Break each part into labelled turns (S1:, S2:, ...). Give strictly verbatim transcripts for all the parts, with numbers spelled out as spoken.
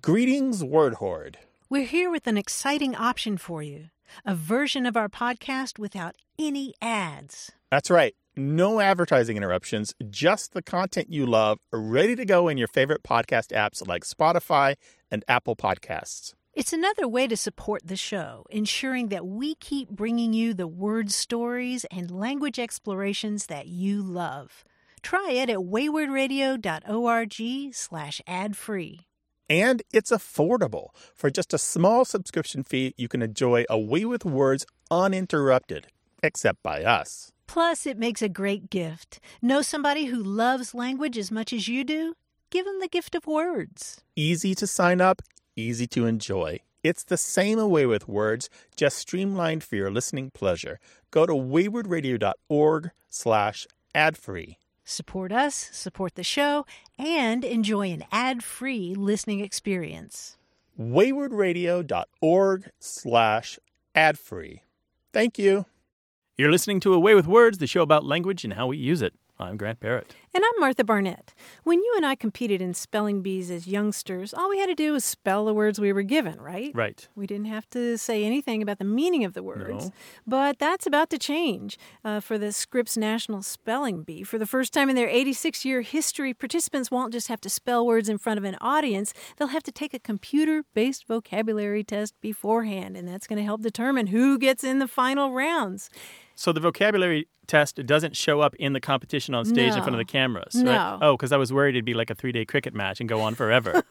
S1: Greetings, Word Horde.
S2: We're here with an exciting option for you. A version of our podcast without any ads.
S1: That's right. No advertising interruptions, just the content you love, ready to go in your favorite podcast apps like Spotify and Apple Podcasts.
S2: It's another way to support the show, ensuring that we keep bringing you the word stories and language explorations that you love. Try it at waywardradio.org slash ad-free.
S1: And it's affordable. For just a small subscription fee, you can enjoy A Way with Words uninterrupted, except by us.
S2: Plus, it makes a great gift. Know somebody who loves language as much as you do? Give them the gift of words.
S1: Easy to sign up, easy to enjoy. It's the same A Way with Words, just streamlined for your listening pleasure. Go to waywardradio.org slash ad-free.
S2: Support us, support the show, and enjoy an ad-free listening experience.
S1: waywardradio.org slash ad-free. Thank you.
S3: You're listening to A Way with Words, the show about language and how we use it. I'm Grant Barrett.
S2: And I'm Martha Barnett. When you and I competed in spelling bees as youngsters, all we had to do was spell the words we were given, right?
S3: Right.
S2: We didn't have to say anything about the meaning of the words.
S3: No.
S2: But that's about to change uh, for the Scripps National Spelling Bee. For the first time in their eighty-six-year history, participants won't just have to spell words in front of an audience. They'll have to take a computer-based vocabulary test beforehand, and that's going to help determine who gets in the final rounds.
S3: So the vocabulary test doesn't show up in the competition on stage
S2: No.
S3: in front of the cameras,
S2: No.
S3: right? Oh, because I was worried it'd be like a three-day cricket match and go on forever.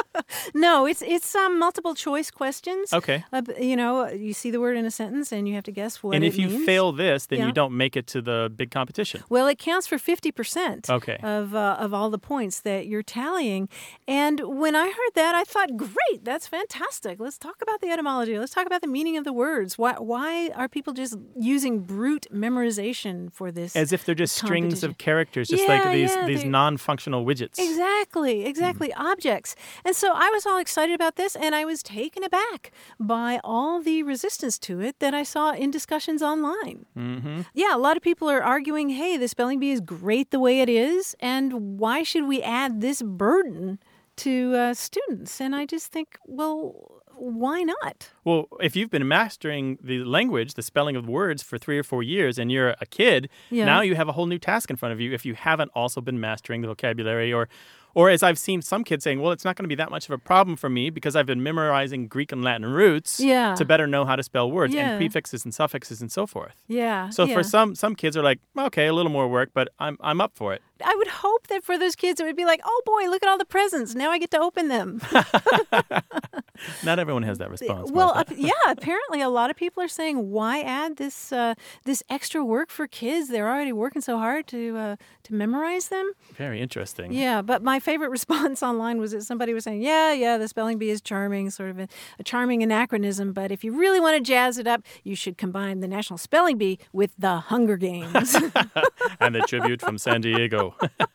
S2: No, it's it's um, multiple choice questions.
S3: Okay.
S2: Uh, you know, you see the word in a sentence and you have to guess what
S3: and
S2: it
S3: if you
S2: means.
S3: fail this, then
S2: Yeah.
S3: you don't make it to the big competition.
S2: Well, it counts for fifty percent
S3: Okay.
S2: of uh, of all the points that you're tallying. And when I heard that, I thought, great, that's fantastic. Let's talk about the etymology. Let's talk about the meaning of the words. Why why are people just using brute memorization for this?
S3: As if they're just strings
S2: competition?
S3: of characters, just
S2: Yeah,
S3: like these,
S2: yeah,
S3: these
S2: they're-
S3: non-functional widgets.
S2: Exactly, exactly,
S3: Hmm.
S2: objects. And so I was all excited about this, and I was taken aback by all the resistance to it that I saw in discussions online.
S3: Mm-hmm.
S2: Yeah, a lot of people are arguing, hey, the spelling bee is great the way it is, and why should we add this burden to uh, students? And I just think, well, why not?
S3: Well, if you've been mastering the language, the spelling of words for three or four years, and you're a kid,
S2: Yeah.
S3: now you have a whole new task in front of you if you haven't also been mastering the vocabulary. Or, or as I've seen some kids saying, well, it's not going to be that much of a problem for me because I've been memorizing Greek and Latin roots
S2: Yeah.
S3: to better know how to spell words
S2: Yeah.
S3: and prefixes and suffixes and so forth.
S2: Yeah.
S3: So
S2: yeah.
S3: for some some kids are like, okay, a little more work, but I'm I'm up for it.
S2: I would hope that for those kids, it would be like, oh boy, look at all the presents. Now I get to open them.
S3: Not everyone has that response.
S2: Well,
S3: Martha.
S2: uh, yeah, apparently a lot of people are saying, why add this uh, this extra work for kids? They're already working so hard to uh, to memorize them.
S3: Very interesting.
S2: Yeah, but my favorite response online was that somebody was saying, yeah, yeah, the spelling bee is charming, sort of a, a charming anachronism, but if you really want to jazz it up, you should combine the National Spelling Bee with the Hunger Games.
S3: And the tribute from San Diego.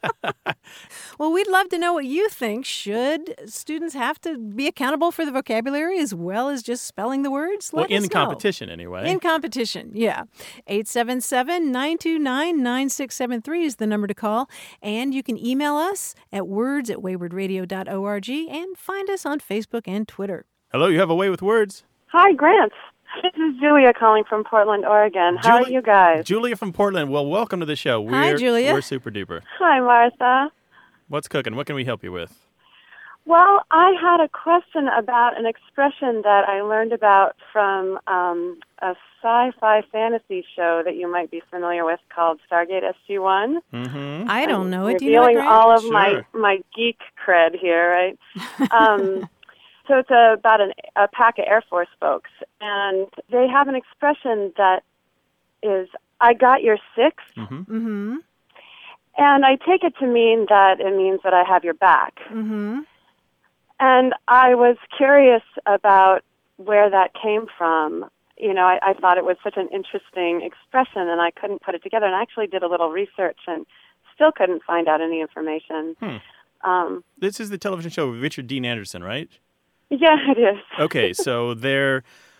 S2: Well, we'd love to know what you think. Should students have to be accountable for the vocabulary as well as just spelling the words?
S3: Well,
S2: Let
S3: in
S2: us know.
S3: competition anyway.
S2: In competition, yeah. eight seven seven, nine two nine, nine six seven three is the number to call. And you can email us at words at waywardradio.org and find us on Facebook and Twitter.
S3: Hello, you have a way with words.
S4: Hi, Grant. This is Julia calling from Portland, Oregon. How
S3: Julie-
S4: are you guys?
S3: Julia from Portland. Well, welcome to the show. We're,
S2: Hi, Julia.
S3: We're super duper.
S4: Hi, Martha.
S3: What's cooking? What can we help you with?
S4: Well, I had a question about an expression that I learned about from um, a sci-fi fantasy show that you might be familiar with called Stargate S G one.
S3: Mm-hmm.
S2: I don't know it.
S4: I'm
S2: Do you know it,
S4: revealing
S2: Grant?
S4: all of
S3: Sure.
S4: my, my geek cred here, right? um, so it's about an, a pack of Air Force folks, and they have an expression that is, I got your six.
S3: Mm-hmm.
S2: Mm-hmm.
S4: And I take it to mean that it means that I have your back.
S2: Mm-hmm.
S4: And I was curious about where that came from. You know, I, I thought it was such an interesting expression, and I couldn't put it together. And I actually did a little research and still couldn't find out any information.
S3: Hmm.
S4: Um,
S3: This is the television show with Richard Dean Anderson, right?
S4: yeah, it is.
S3: Okay, so they're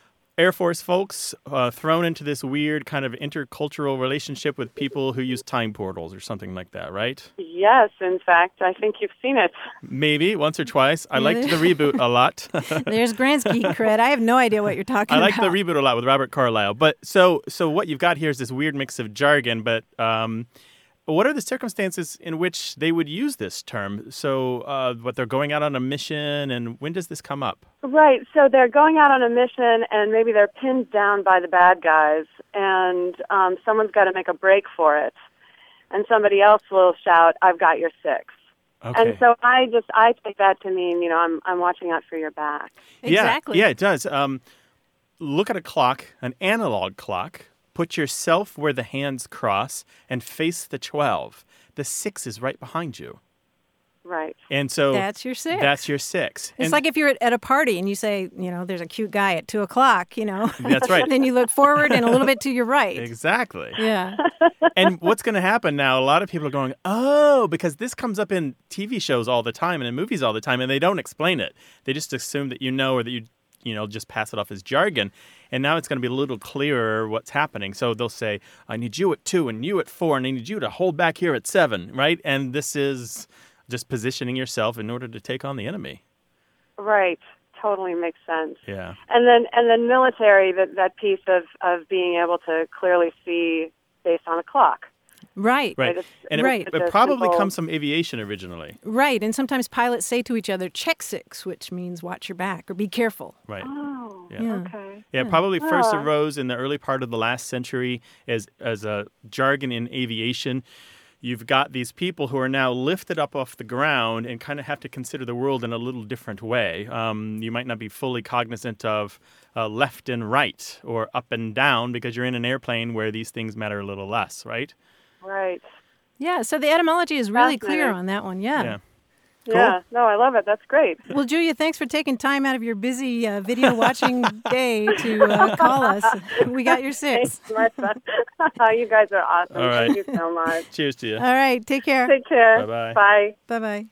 S3: Air Force folks uh, thrown into this weird kind of intercultural relationship with people who use time portals or something like that, right?
S4: Yes, in fact, I think you've seen it.
S3: Maybe once or twice. I
S2: Yeah,
S3: liked the
S2: there-
S3: reboot a lot.
S2: There's Grant's geek cred. I have no idea what you're talking
S3: I like
S2: about.
S3: the reboot a lot with Robert Carlyle. But so so what you've got here is this weird mix of jargon, but um, what are the circumstances in which they would use this term? So uh, what they're going out on a mission, and when does this come up?
S4: Right, so they're going out on a mission, and maybe they're pinned down by the bad guys, and um, someone's got to make a break for it. And somebody else will shout, "I've got your six."
S3: Okay.
S4: And so I just, I take that to mean, you know, I'm I'm watching out for your back.
S2: Exactly.
S3: Yeah, yeah, it does. Um, look at a clock, an analog clock. Put yourself where the hands cross and face the twelve. The six is right behind you.
S4: Right.
S3: And so
S2: That's your six.
S3: That's your six.
S2: It's
S3: And
S2: like if you're at, at a party and you say, you know, there's a cute guy at two o'clock, you know.
S3: That's right.
S2: Then you look forward and a little bit to your right.
S3: Exactly.
S2: Yeah.
S3: And what's going to happen now, a lot of people are going, oh, because this comes up in T V shows all the time and in movies all the time, and they don't explain it. They just assume that you know, or that you, you know, just pass it off as jargon. And now it's going to be a little clearer what's happening. So they'll say, I need you at two and you at four, and I need you to hold back here at seven, right? And this is just positioning yourself in order to take on the enemy.
S4: Right. Totally makes sense.
S3: Yeah.
S4: And then and then military, that, that piece of, of being able to clearly see based on a clock.
S2: Right.
S3: Right.
S4: It's-
S3: And it,
S2: Right.
S3: it
S4: it's a
S3: probably
S4: simple-
S3: comes from aviation originally.
S2: Right. And sometimes pilots say to each other, check six, which means watch your back or be careful.
S3: Right.
S4: Oh,
S3: Yeah.
S2: Yeah.
S4: okay.
S3: Yeah, probably first
S4: Ah.
S3: arose in the early part of the last century as as a jargon in aviation. You've got these people who are now lifted up off the ground and kind of have to consider the world in a little different way. Um, you might not be fully cognizant of uh, left and right or up and down because you're in an airplane where these things matter a little less, right?
S4: Right.
S2: Yeah. So the etymology is really clear
S4: Fascinating.
S2: on that one. Yeah.
S3: Yeah. Cool.
S4: Yeah. No, I love it. That's great.
S2: Well, Julia, thanks for taking time out of your busy uh, video watching day to uh, call us. We got your six.
S4: Thanks, Martha. You guys are awesome.
S3: All right.
S4: Thank you so much.
S3: Cheers to you.
S2: All right. Take care.
S4: Take care.
S3: Bye-bye.
S4: Bye.
S2: Bye bye.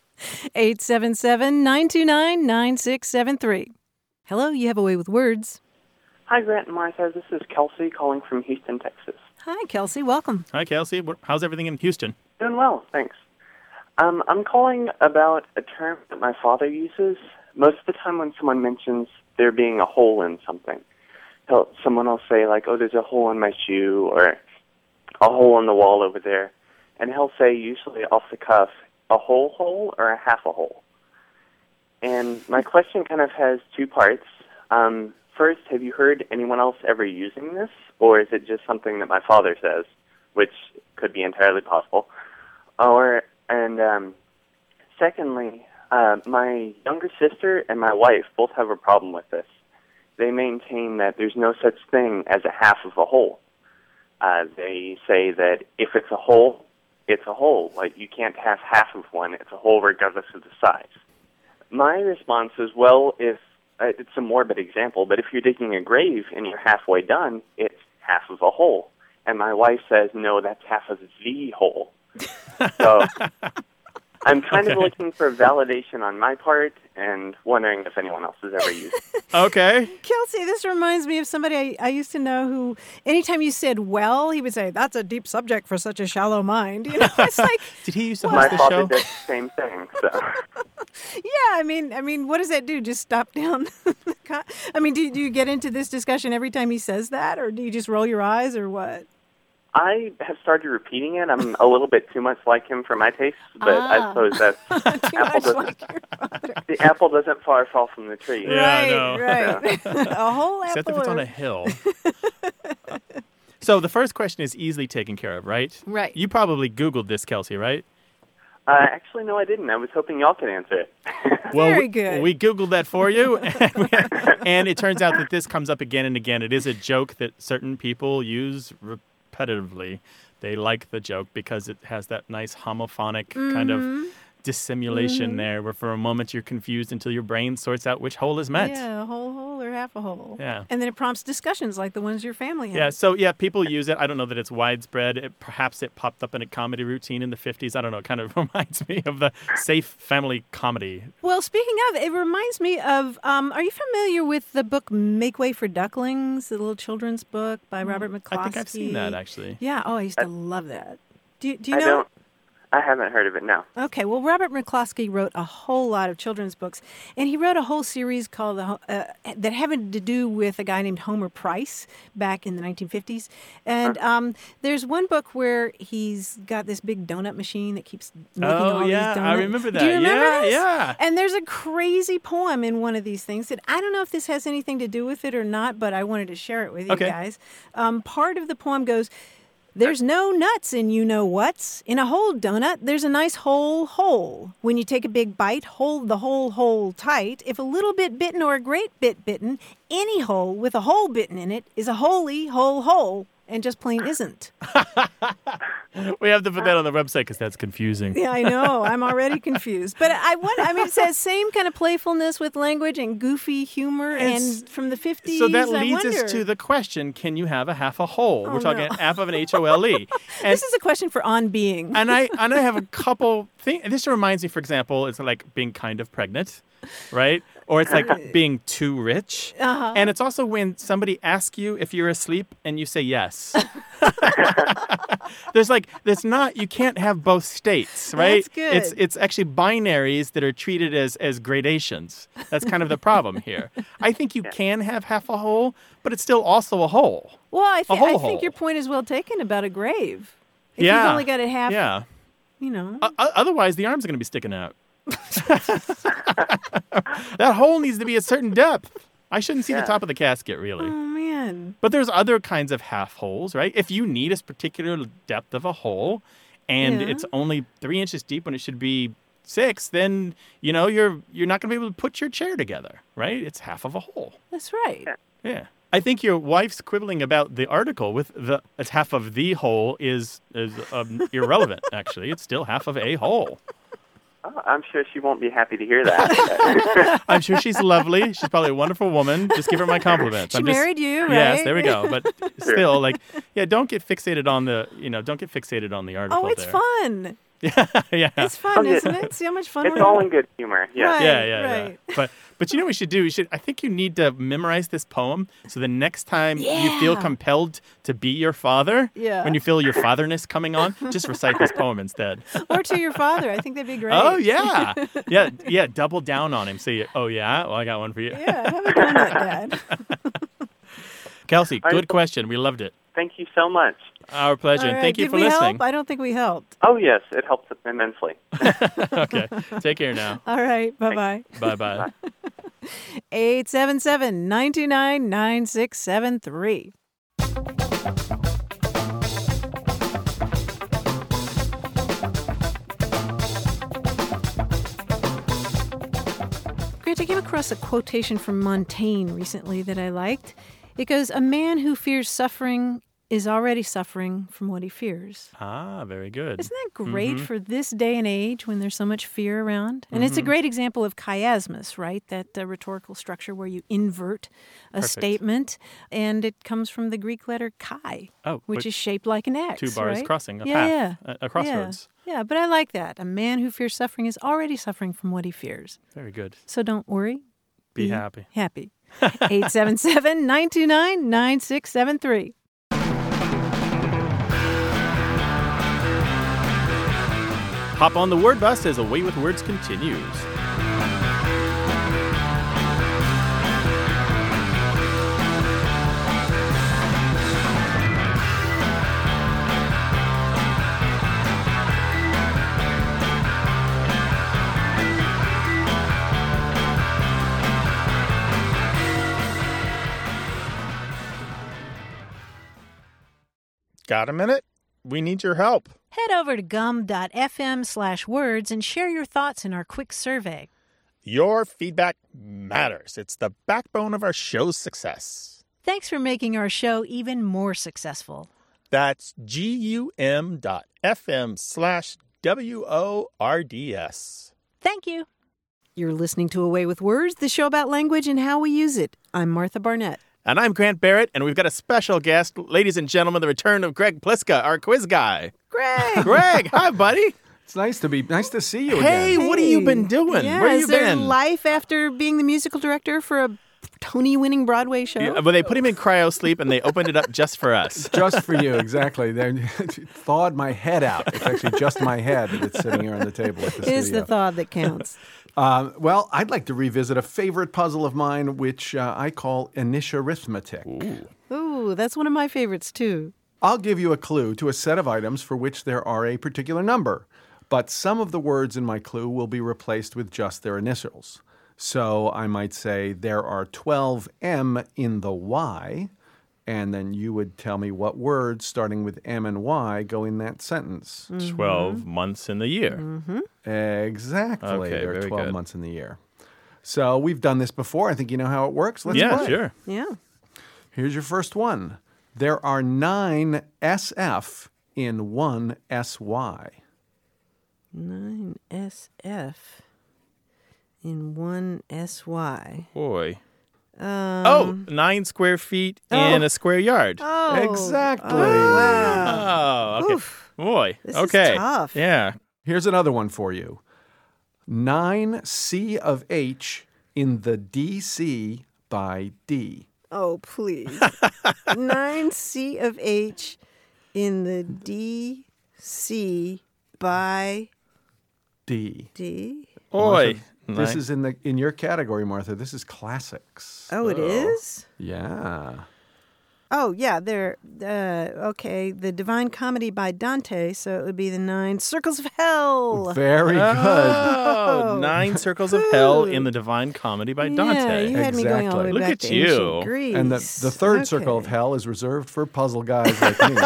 S2: eight seven seven, nine two nine, nine six seven three. Hello, you have a way with words.
S5: Hi, Grant and Martha. This is Kelsey calling from Houston, Texas.
S2: Hi, Kelsey. Welcome.
S3: Hi, Kelsey. What- How's everything in Houston?
S5: Doing well, thanks. Um, I'm calling about a term that my father uses. Most of the time when someone mentions there being a hole in something, he'll, someone will say, like, oh, there's a hole in my shoe, or a hole in the wall over there. And he'll say, usually off the cuff, a whole hole or a half a hole. And my question kind of has two parts. Um, first, have you heard anyone else ever using this, or is it just something that my father says, which could be entirely possible? Or, and um, secondly, uh, my younger sister and my wife both have a problem with this. They maintain that there's no such thing as a half of a hole. Uh, they say that if it's a hole, it's a hole. Like, you can't have half of one. It's a hole regardless of the size. My response is, well, if uh, it's a morbid example, but if you're digging a grave and you're halfway done, it's half of a hole. And my wife says, no, that's half of the hole. So I'm kind of
S3: Okay.
S5: looking for validation on my part and wondering if anyone else has ever used it.
S3: Okay.
S2: Kelsey, this reminds me of somebody I, I used to know who, anytime you said well, he would say, that's a deep subject for such a shallow mind. You know, it's like,
S3: Did he used to
S5: My
S3: host the
S5: father
S3: show?
S5: does the same thing. So
S2: yeah, I mean, I mean, what does that do? Just stop down? the co- I mean, do, do you get into this discussion every time he says that, or do you just roll your eyes, or what?
S5: I have started repeating it. I'm a little bit too much like him for my taste, but I
S2: Ah.
S5: suppose that's
S2: Too
S5: apple
S2: much
S5: doesn't
S2: like your father.
S5: the apple doesn't far fall from the tree.
S3: Yeah, I know.
S2: right, right. a whole apple.
S3: Except if it's on
S2: or-
S3: a hill. So the first question is easily taken care of, right?
S2: Right.
S3: You probably Googled this, Kelsey, right?
S5: Uh, actually, no, I didn't. I was hoping y'all could answer it.
S3: Well,
S2: Very
S3: we,
S2: good.
S3: we Googled that for you, and it turns out that this comes up again and again. It is a joke that certain people use repetitively. They like the joke because it has that nice homophonic kind
S2: Mm-hmm.
S3: of dissimulation there, where for a moment you're confused until your brain sorts out which hole is meant.
S2: Yeah, a whole hole or half a hole.
S3: Yeah.
S2: And then it prompts discussions like the ones your family has.
S3: Yeah, so yeah, people use it. I don't know that it's widespread. It, perhaps it popped up in a comedy routine in the fifties. I don't know. It kind of reminds me of the safe family comedy.
S2: Well, speaking of, it reminds me of, um, are you familiar with the book Make Way for Ducklings, the little children's book by Robert McCloskey?
S3: I think I've seen that, actually.
S2: Yeah, oh, I used to love that. Do, do you
S5: I
S2: know?
S5: don't. I haven't heard of it, no.
S2: Okay, well, Robert McCloskey wrote a whole lot of children's books, and he wrote a whole series called uh, that having to do with a guy named Homer Price back in the nineteen fifties. And um, there's one book where he's got this big donut machine that keeps making
S3: Oh,
S2: all
S3: yeah,
S2: these donuts.
S3: I remember that.
S2: Do you remember
S3: Yeah,
S2: this?
S3: yeah.
S2: And there's a crazy poem in one of these things that I don't know if this has anything to do with it or not, but I wanted to share it with you
S3: Okay.
S2: guys. Um, part of the poem goes, "There's no nuts in you-know-whats. In a whole donut, there's a nice whole hole. When you take a big bite, hold the whole hole tight. If a little bit bitten or a great bit bitten, any hole with a hole bitten in it is a holy whole hole, and just plain isn't."
S3: We have to put that on the website because that's confusing.
S2: Yeah, I know. I'm already confused. But I want, I mean, it says same kind of playfulness with language and goofy humor
S3: And
S2: and from the fifties.
S3: So that
S2: I
S3: leads us
S2: wonder.
S3: to the question, can you have a half a hole?
S2: Oh,
S3: We're talking
S2: no.
S3: half of an H O L E. And,
S2: This is a question for On Being.
S3: and I and I have a couple things. This reminds me, for example, it's like being kind of pregnant, right? Or it's like being too rich.
S2: Uh-huh.
S3: And it's also when somebody asks you if you're asleep and you say yes. There's like, there's not, you can't have both states, right?
S2: That's good.
S3: It's it's actually binaries that are treated as, as gradations. That's kind of the problem here. I think you can have half a hole, but it's still also a hole.
S2: Well, I, thi-
S3: whole
S2: I
S3: hole.
S2: think your point is well taken about a grave. If
S3: yeah.
S2: you've only got it half,
S3: Yeah.
S2: you know.
S3: O- o- otherwise, the arm's going to be sticking out. That hole needs to be a certain depth. I shouldn't see
S5: Yeah.
S3: the top of the casket, really.
S2: Oh, man.
S3: But there's other kinds of half holes, right? If you need a particular depth of a hole and
S2: Yeah.
S3: it's only three inches deep when it should be six, then, you know, you're you're not going to be able to put your chair together, right? It's half of a hole.
S2: That's right.
S3: Yeah. I think your wife's quibbling about the article with the it's half of the hole is is um, irrelevant, actually. It's still half of a hole.
S5: Oh, I'm sure she won't be happy to hear that.
S3: I'm sure she's lovely. She's probably a wonderful woman. Just give her my compliments.
S2: She
S3: I'm just,
S2: married you, right?
S3: Yes, there we go. But still, like, yeah, don't get fixated on the, you know, don't get fixated on the article.
S2: Oh, it's
S3: there.
S2: fun.
S3: Yeah, yeah,
S2: It's fun,
S5: Oh, yeah.
S2: isn't it? See how much fun
S5: It's
S2: we're
S5: all
S2: having?
S5: in good humor. Yeah.
S2: Right.
S3: yeah, yeah,
S2: right.
S3: yeah. But but you know what we should do? We should. I think you need to memorize this poem so the next time you feel
S2: Yeah.
S3: compelled to be your father,
S2: Yeah.
S3: when you feel your fatherness coming on, just recite this poem instead.
S2: Or to your father. I think that'd be great.
S3: Oh yeah, yeah, yeah. Double down on him. Say, oh yeah, well I got one for you.
S2: Yeah, have a donut, Dad.
S3: Kelsey,
S5: I-
S3: good question. We loved it.
S5: Thank you so much.
S3: Our pleasure.
S2: All
S3: And
S2: right,
S3: thank you
S2: did
S3: for
S2: we
S3: listening.
S2: help? I don't think we helped.
S5: Oh, yes, it helps immensely.
S3: Okay. Take care now.
S2: All right. Bye-bye.
S3: Bye bye.
S2: eight seven seven, nine two nine, nine six seven three. Grant, I came across a quotation from Montaigne recently that I liked. It goes, "A man who fears suffering is already suffering from what he fears."
S3: Ah, very good.
S2: Isn't that great
S3: Mhm.
S2: for this day and age when there's so much fear around? And it's a
S3: Mhm.
S2: great example of chiasmus, right? That uh, rhetorical structure where you invert a
S3: Perfect.
S2: statement. And it comes from the Greek letter chi,
S3: Oh,
S2: which
S3: but
S2: is shaped like an X.
S3: two bars
S2: right?
S3: crossing a
S2: Yeah,
S3: path,
S2: yeah.
S3: a, a crossroads.
S2: Yeah. yeah, but I like that. A man who fears suffering is already suffering from what he fears.
S3: Very good.
S2: So don't worry.
S3: Be happy.
S2: Happy. eight seven seven, nine two nine, nine six seven three.
S3: Hop on the word bus as A Way with Words continues.
S1: Got a minute? We need your help.
S2: Head over to gum.fm slash words and share your thoughts in our quick survey.
S1: Your feedback matters. It's the backbone of our show's success.
S2: Thanks for making our show even more successful.
S1: That's G-U-M dot F-M slash W-O-R-D-S.
S2: Thank you. You're listening to Away with Words, the show about language and how we use it. I'm Martha Barnett.
S3: And I'm Grant Barrett, and we've got a special guest. Ladies and gentlemen, the return of Greg Pliska, our quiz guy.
S2: Greg!
S3: Greg, hi, buddy.
S6: It's nice to be nice to see you
S3: Hey,
S6: again.
S3: what have you been doing?
S2: Yeah,
S3: Where have
S2: is
S3: you
S2: there
S3: been?
S2: life after being the musical director for a Tony-winning Broadway show?
S3: Yeah, well, they put him in cryo sleep, and they opened it up just for us.
S6: Just for you, exactly. They thawed my head out. It's actually just my head that's sitting here on the table at the
S2: It is
S6: studio.
S2: the thought that counts.
S6: Um, well, I'd like to revisit a favorite puzzle of mine, which uh, I call Inisharithmetic.
S3: Ooh.
S2: Ooh, that's one of my favorites, too.
S6: I'll give you a clue to a set of items for which there are a particular number, but some of the words in my clue will be replaced with just their initials. So I might say there are twelve M in the Y, and then you would tell me what words starting with M and Y go in that sentence.
S3: Twelve months in the year.
S6: Exactly.
S3: Okay,
S6: there are
S3: very
S6: twelve
S3: good.
S6: months in the year. So we've done this before. I think you know how it works. Let's
S3: Yeah,
S6: play.
S3: sure.
S2: Yeah.
S6: Here's your first one. There are nine S F in one S Y.
S2: nine S F in one S Y.
S3: Boy.
S2: Um,
S3: Oh, nine square feet in a square yard.
S2: oh,
S6: Exactly.
S2: Oh, wow.
S3: Oh, okay.
S2: Oof.
S3: Boy.
S2: This is
S3: okay.
S2: tough.
S3: Yeah.
S6: Here's another one for you. nine C of H in the D C by D.
S2: Oh, please. nine C of H in the D C by
S6: D.
S2: D.
S3: Boy.
S6: This
S3: Nine-
S6: is in the in your category, Martha. This is classics.
S2: Oh, it is?
S6: Yeah.
S2: Oh, yeah, they're, uh, okay, the Divine Comedy by Dante, so it would be the Nine Circles of Hell.
S6: Very good.
S3: Oh, Nine Circles of Hell in the Divine Comedy by
S2: Yeah,
S3: Dante.
S2: you had me going all the way
S3: Exactly. Look
S2: back
S3: at
S2: to
S3: you.
S2: ancient Greece.
S6: And the, the third circle of
S2: Okay.
S6: hell is reserved for puzzle guys like me.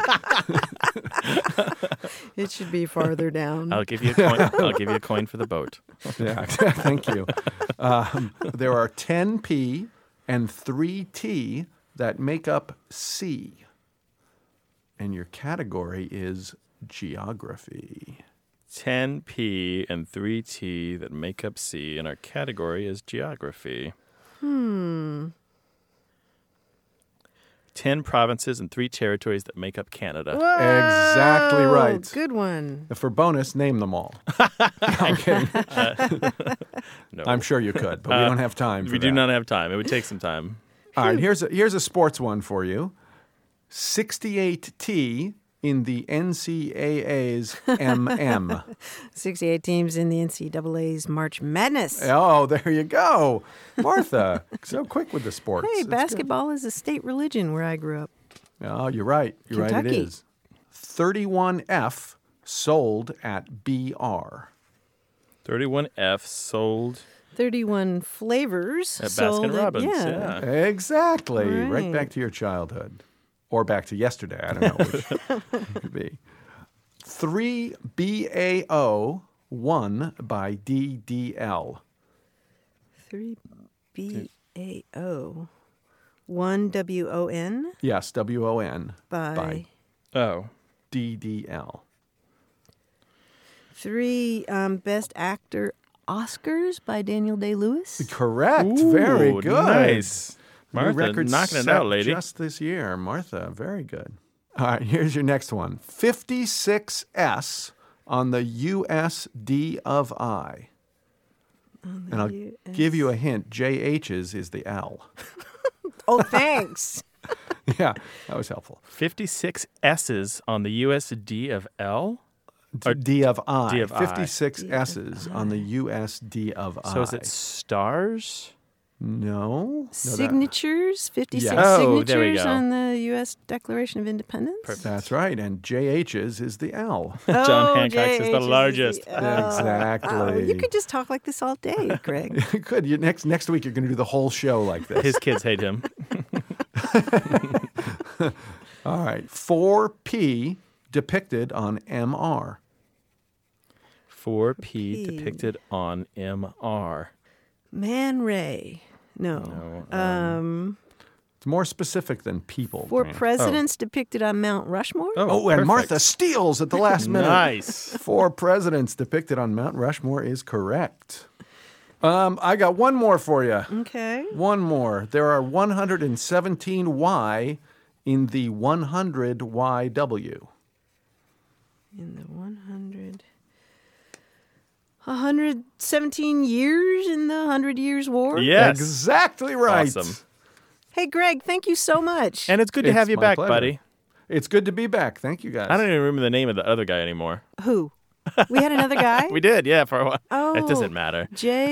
S2: It should be farther down.
S3: I'll give you a coin. I'll give you a coin for the boat.
S6: Yeah, thank you. Um, there are ten P and three T that make up C. And your category is geography.
S3: ten P and three T that make up C, and our category is geography.
S2: Hmm.
S3: ten provinces and three territories that make up Canada.
S6: Exactly
S2: Whoa,
S6: right.
S2: Good one.
S6: For bonus, name them all. I'm kidding.
S3: No.
S6: I'm sure you could, but we
S3: Uh,
S6: don't have time for
S3: We
S6: that.
S3: do not have time. It would take some time.
S6: All right, here's a, here's a sports one for you. sixty-eight T in the N C double A's M M.
S2: sixty-eight teams in the N C double A's March Madness.
S6: Oh, there you go. Martha, so quick with the sports.
S2: Hey,
S6: It's good.
S2: basketball is a state religion where I grew up.
S6: Oh, you're right. You're right, it
S2: Kentucky.
S6: is. thirty-one F sold at B R.
S3: thirty-one F sold
S2: thirty-one flavors.
S3: at
S2: sold
S3: Baskin Robbins.
S2: yeah.
S3: Yeah.
S6: Exactly. Right.
S2: Right.
S6: back to your childhood. Or back to yesterday. I don't know which it could be. three B A O, one by D D L.
S2: three B A O. one W O N
S6: Yes, W O N
S2: by,
S6: by
S3: Oh.
S6: D D L.
S2: three um, Best Actor Oscars by Daniel Day-Lewis.
S6: Correct. Very
S3: Ooh,
S6: good.
S3: Nice.
S6: New
S3: Martha,
S6: record
S3: knocking it
S6: set
S3: out, lady.
S6: just this year. Martha, very good. All right, here's your next one. fifty-six S on the U S D of I. And I'll
S2: U S
S6: give you a hint. J H's is the L.
S2: Oh, thanks.
S6: Yeah, that was helpful.
S3: fifty-six S's on the U S D of L?
S6: D, D of I.
S3: D of I.
S6: fifty-six
S2: D of
S6: S's on the U S D of I.
S3: So is it stars?
S6: No. No, that-
S2: Signatures, fifty-six
S6: Yes.
S3: Oh, there we
S2: signatures
S3: go.
S2: on the U S Declaration of Independence.
S3: Perfect.
S6: That's right. And J H's is the L.
S2: Oh,
S3: John Hancock's is
S2: J
S3: the
S2: H's
S3: largest.
S2: the- oh.
S6: Exactly.
S2: Oh, you could just talk like this all day, Greg.
S6: Good. You, next next week, you're going to do the whole show like this.
S3: His kids hate him.
S6: All right. four P depicted on M R.
S3: four P
S2: P.
S3: depicted on M R.
S2: Man Ray. No.
S3: No,
S2: um,
S6: It's more specific than people.
S2: Four
S6: Grant.
S2: presidents depicted on Mount Rushmore.
S6: Oh, and
S3: perfect.
S6: Martha steals at the last minute.
S3: Nice.
S6: Four presidents depicted on Mount Rushmore is correct. Um, I got one more for you.
S2: Okay.
S6: One more. There are one hundred seventeen Y in the one hundred Y W.
S2: In the one hundred... one hundred seventeen years in the Hundred Years' War?
S3: Yes.
S6: Exactly right.
S3: Awesome.
S2: Hey, Greg, thank you so much.
S3: And it's good to
S6: It's
S3: have you
S6: my
S3: back,
S6: pleasure.
S3: buddy.
S6: It's good to be back. Thank you, guys.
S3: I don't even remember the name of the other guy anymore.
S2: Who? We had another guy?
S3: We did, yeah, for a while.
S2: Oh.
S3: It doesn't matter.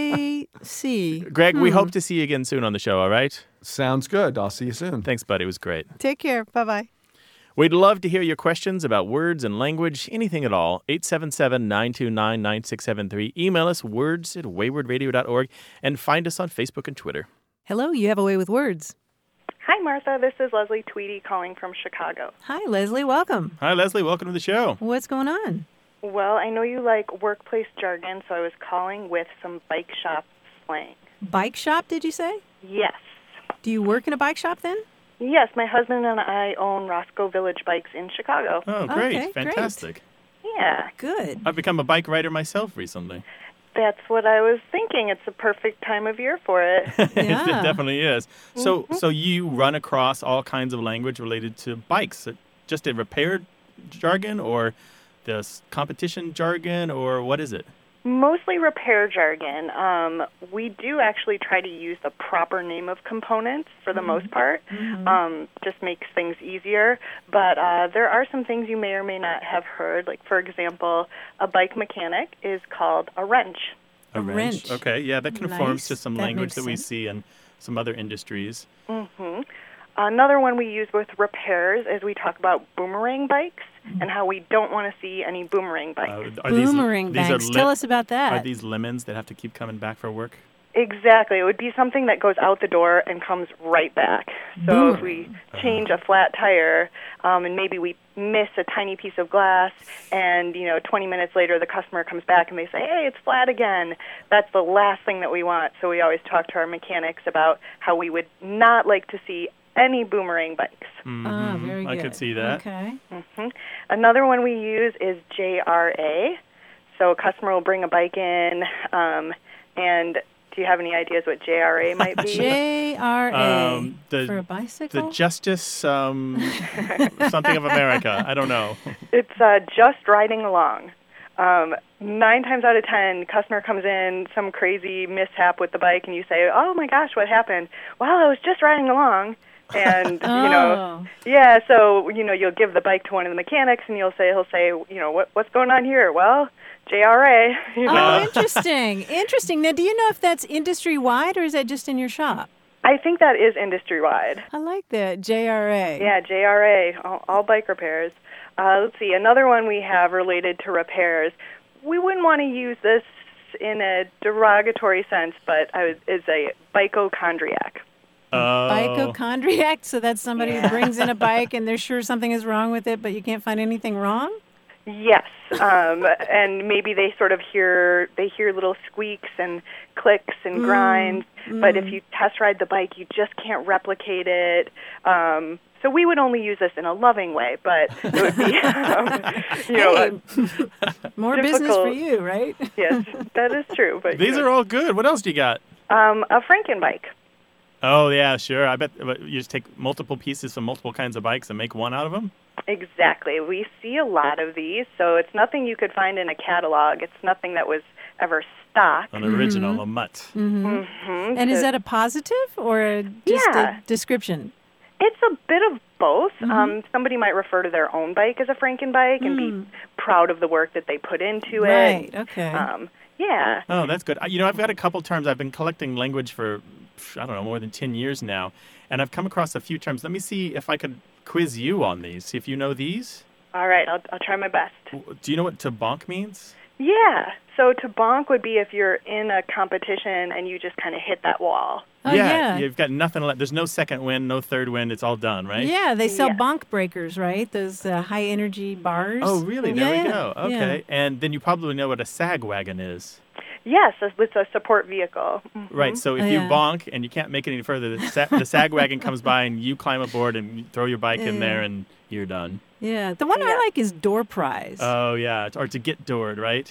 S2: J C.
S3: Greg, we hope to see you again soon on the show, all right?
S6: Sounds good. I'll see you soon.
S3: Thanks, buddy. It was great.
S2: Take care. Bye-bye.
S3: We'd love to hear your questions about words and language, anything at all. eight seven seven, nine two nine, nine six seven three. Email us words at wayward radio dot org and find us on Facebook and Twitter.
S2: Hello, you have a way with words.
S7: Hi, Martha. This is Leslie Tweedy calling from Chicago.
S2: Hi, Leslie. Welcome.
S3: Hi, Leslie. Welcome to the show.
S2: What's going on?
S7: Well, I know you like workplace jargon, so I was calling with some bike shop slang.
S2: Bike shop, did you say?
S7: Yes.
S2: Do you work in a bike shop then?
S7: Yes, my husband and I own Roscoe Village Bikes in Chicago.
S3: Oh, great.
S2: Okay, great.
S3: Fantastic.
S7: Yeah,
S2: Good.
S3: I've become a bike rider myself recently.
S7: that's what I was thinking. It's the perfect time of year for it.
S2: Yeah.
S3: It definitely is. So, so you run across all kinds of language related to bikes, just a repair jargon or the s- competition jargon, or what is it?
S7: Mostly repair jargon. Um, we do actually try to use the proper name of components for the most part. Um, just makes things easier. But uh, there are some things you may or may not have heard. Like, for example, a bike mechanic is called a wrench.
S3: A,
S2: A wrench.
S3: Okay, yeah, that conforms
S2: Nice.
S3: to some
S2: That
S3: language
S2: makes
S3: that we
S2: sense.
S3: see in some other industries.
S7: hmm Another one we use with repairs is we talk about boomerang bikes and how we don't want to see any boomerang bikes.
S3: Uh, are these-
S2: Boomerang
S3: these are
S2: banks.
S3: li-
S2: Tell us about that.
S3: Are these lemons that have to keep coming back for work?
S7: Exactly. It would be something that goes out the door and comes right back. So if we change a flat tire um, and maybe we miss a tiny piece of glass and, you know, twenty minutes later the customer comes back and they say, hey, it's flat again, that's the last thing that we want. So we always talk to our mechanics about how we would not like to see any boomerang bikes.
S2: Ah, very
S3: I
S2: good.
S3: could see that.
S2: Okay.
S7: hmm Another one we use is J R A. So a customer will bring a bike in, um, and do you have any ideas what J R A might be?
S2: J R A.
S3: Um, the-
S2: For a bicycle?
S3: The Justice um, something of America. I don't know.
S7: It's uh, just riding along. Um, nine times out of ten, customer comes in, some crazy mishap with the bike, and you say, oh my gosh, what happened? Well, I was just riding along. And, you know,
S2: Oh.
S7: yeah, so, you know, you'll give the bike to one of the mechanics, and you'll say, he'll say, you know, what, what's going on here? Well, J R A. You know?
S2: Oh, interesting. Interesting. Now, do you know if that's industry-wide or is that just in your shop?
S7: I think that is industry-wide.
S2: I like that. J R A.
S7: Yeah, J R A, all, all bike repairs. Uh, let's see, another one we have related to repairs. We wouldn't want to use this in a derogatory sense, but I was, is a bikochondriac.
S3: Oh.
S2: Bikochondriac, so that's somebody who brings in a bike and they're sure something is wrong with it, but you can't find anything wrong?
S7: Yes, um, and maybe they sort of hear they hear little squeaks and clicks and grinds, but if you test ride the bike, you just can't replicate it. Um, so we would only use this in a loving way, but it would be, um, you know,
S2: Hey, more business for
S7: difficult.
S2: you, right?
S7: yes, that is true. But
S3: These
S7: you
S3: are
S7: know,
S3: all good. What else do you got?
S7: um, a Frankenbike.
S3: Oh, yeah, sure. I bet but you just take multiple pieces from multiple kinds of bikes and make one out of them?
S7: Exactly. We see a lot of these, so it's nothing you could find in a catalog. It's nothing that was ever stock.
S3: An original, a mutt.
S7: Mm-hmm.
S2: And is
S7: So
S2: that a positive or a, just
S7: Yeah.
S2: a description?
S7: It's a bit of both. Um, somebody might refer to their own bike as a Frankenbike and be proud of the work that they put into
S2: Right,
S7: it.
S2: okay.
S7: Um, yeah.
S3: Oh, that's good. I- You know, I've got a couple terms. I've been collecting language for, pff, I don't know, more than ten years now. And I've come across a few terms. Let me see if I could quiz you on these, see if you know these.
S7: All right, I'll, I'll try my best.
S3: W- Do you know what to bonk means?
S7: Yeah. So to bonk would be if you're in a competition and you just kind of hit that wall.
S2: Oh, yeah.
S3: You've got nothing left. There's no second wind, no third wind. It's all done, right?
S2: Yeah, they sell
S7: Yeah.
S2: bonk breakers, right? Those uh, high energy bars.
S3: Oh, really? There
S2: Yeah,
S3: we go.
S2: yeah.
S3: Okay. And then you probably know what a sag wagon is.
S7: Yes, it's it's a support vehicle. Mhm.
S3: Right. So if
S2: Oh,
S3: you
S2: yeah.
S3: bonk and you can't make it any further, the, sa- the sag wagon comes by and you climb aboard and you throw your bike in there and you're done.
S2: Yeah, the one I
S7: Yeah.
S2: like is door prize.
S3: Oh, yeah. Or to get doored, right?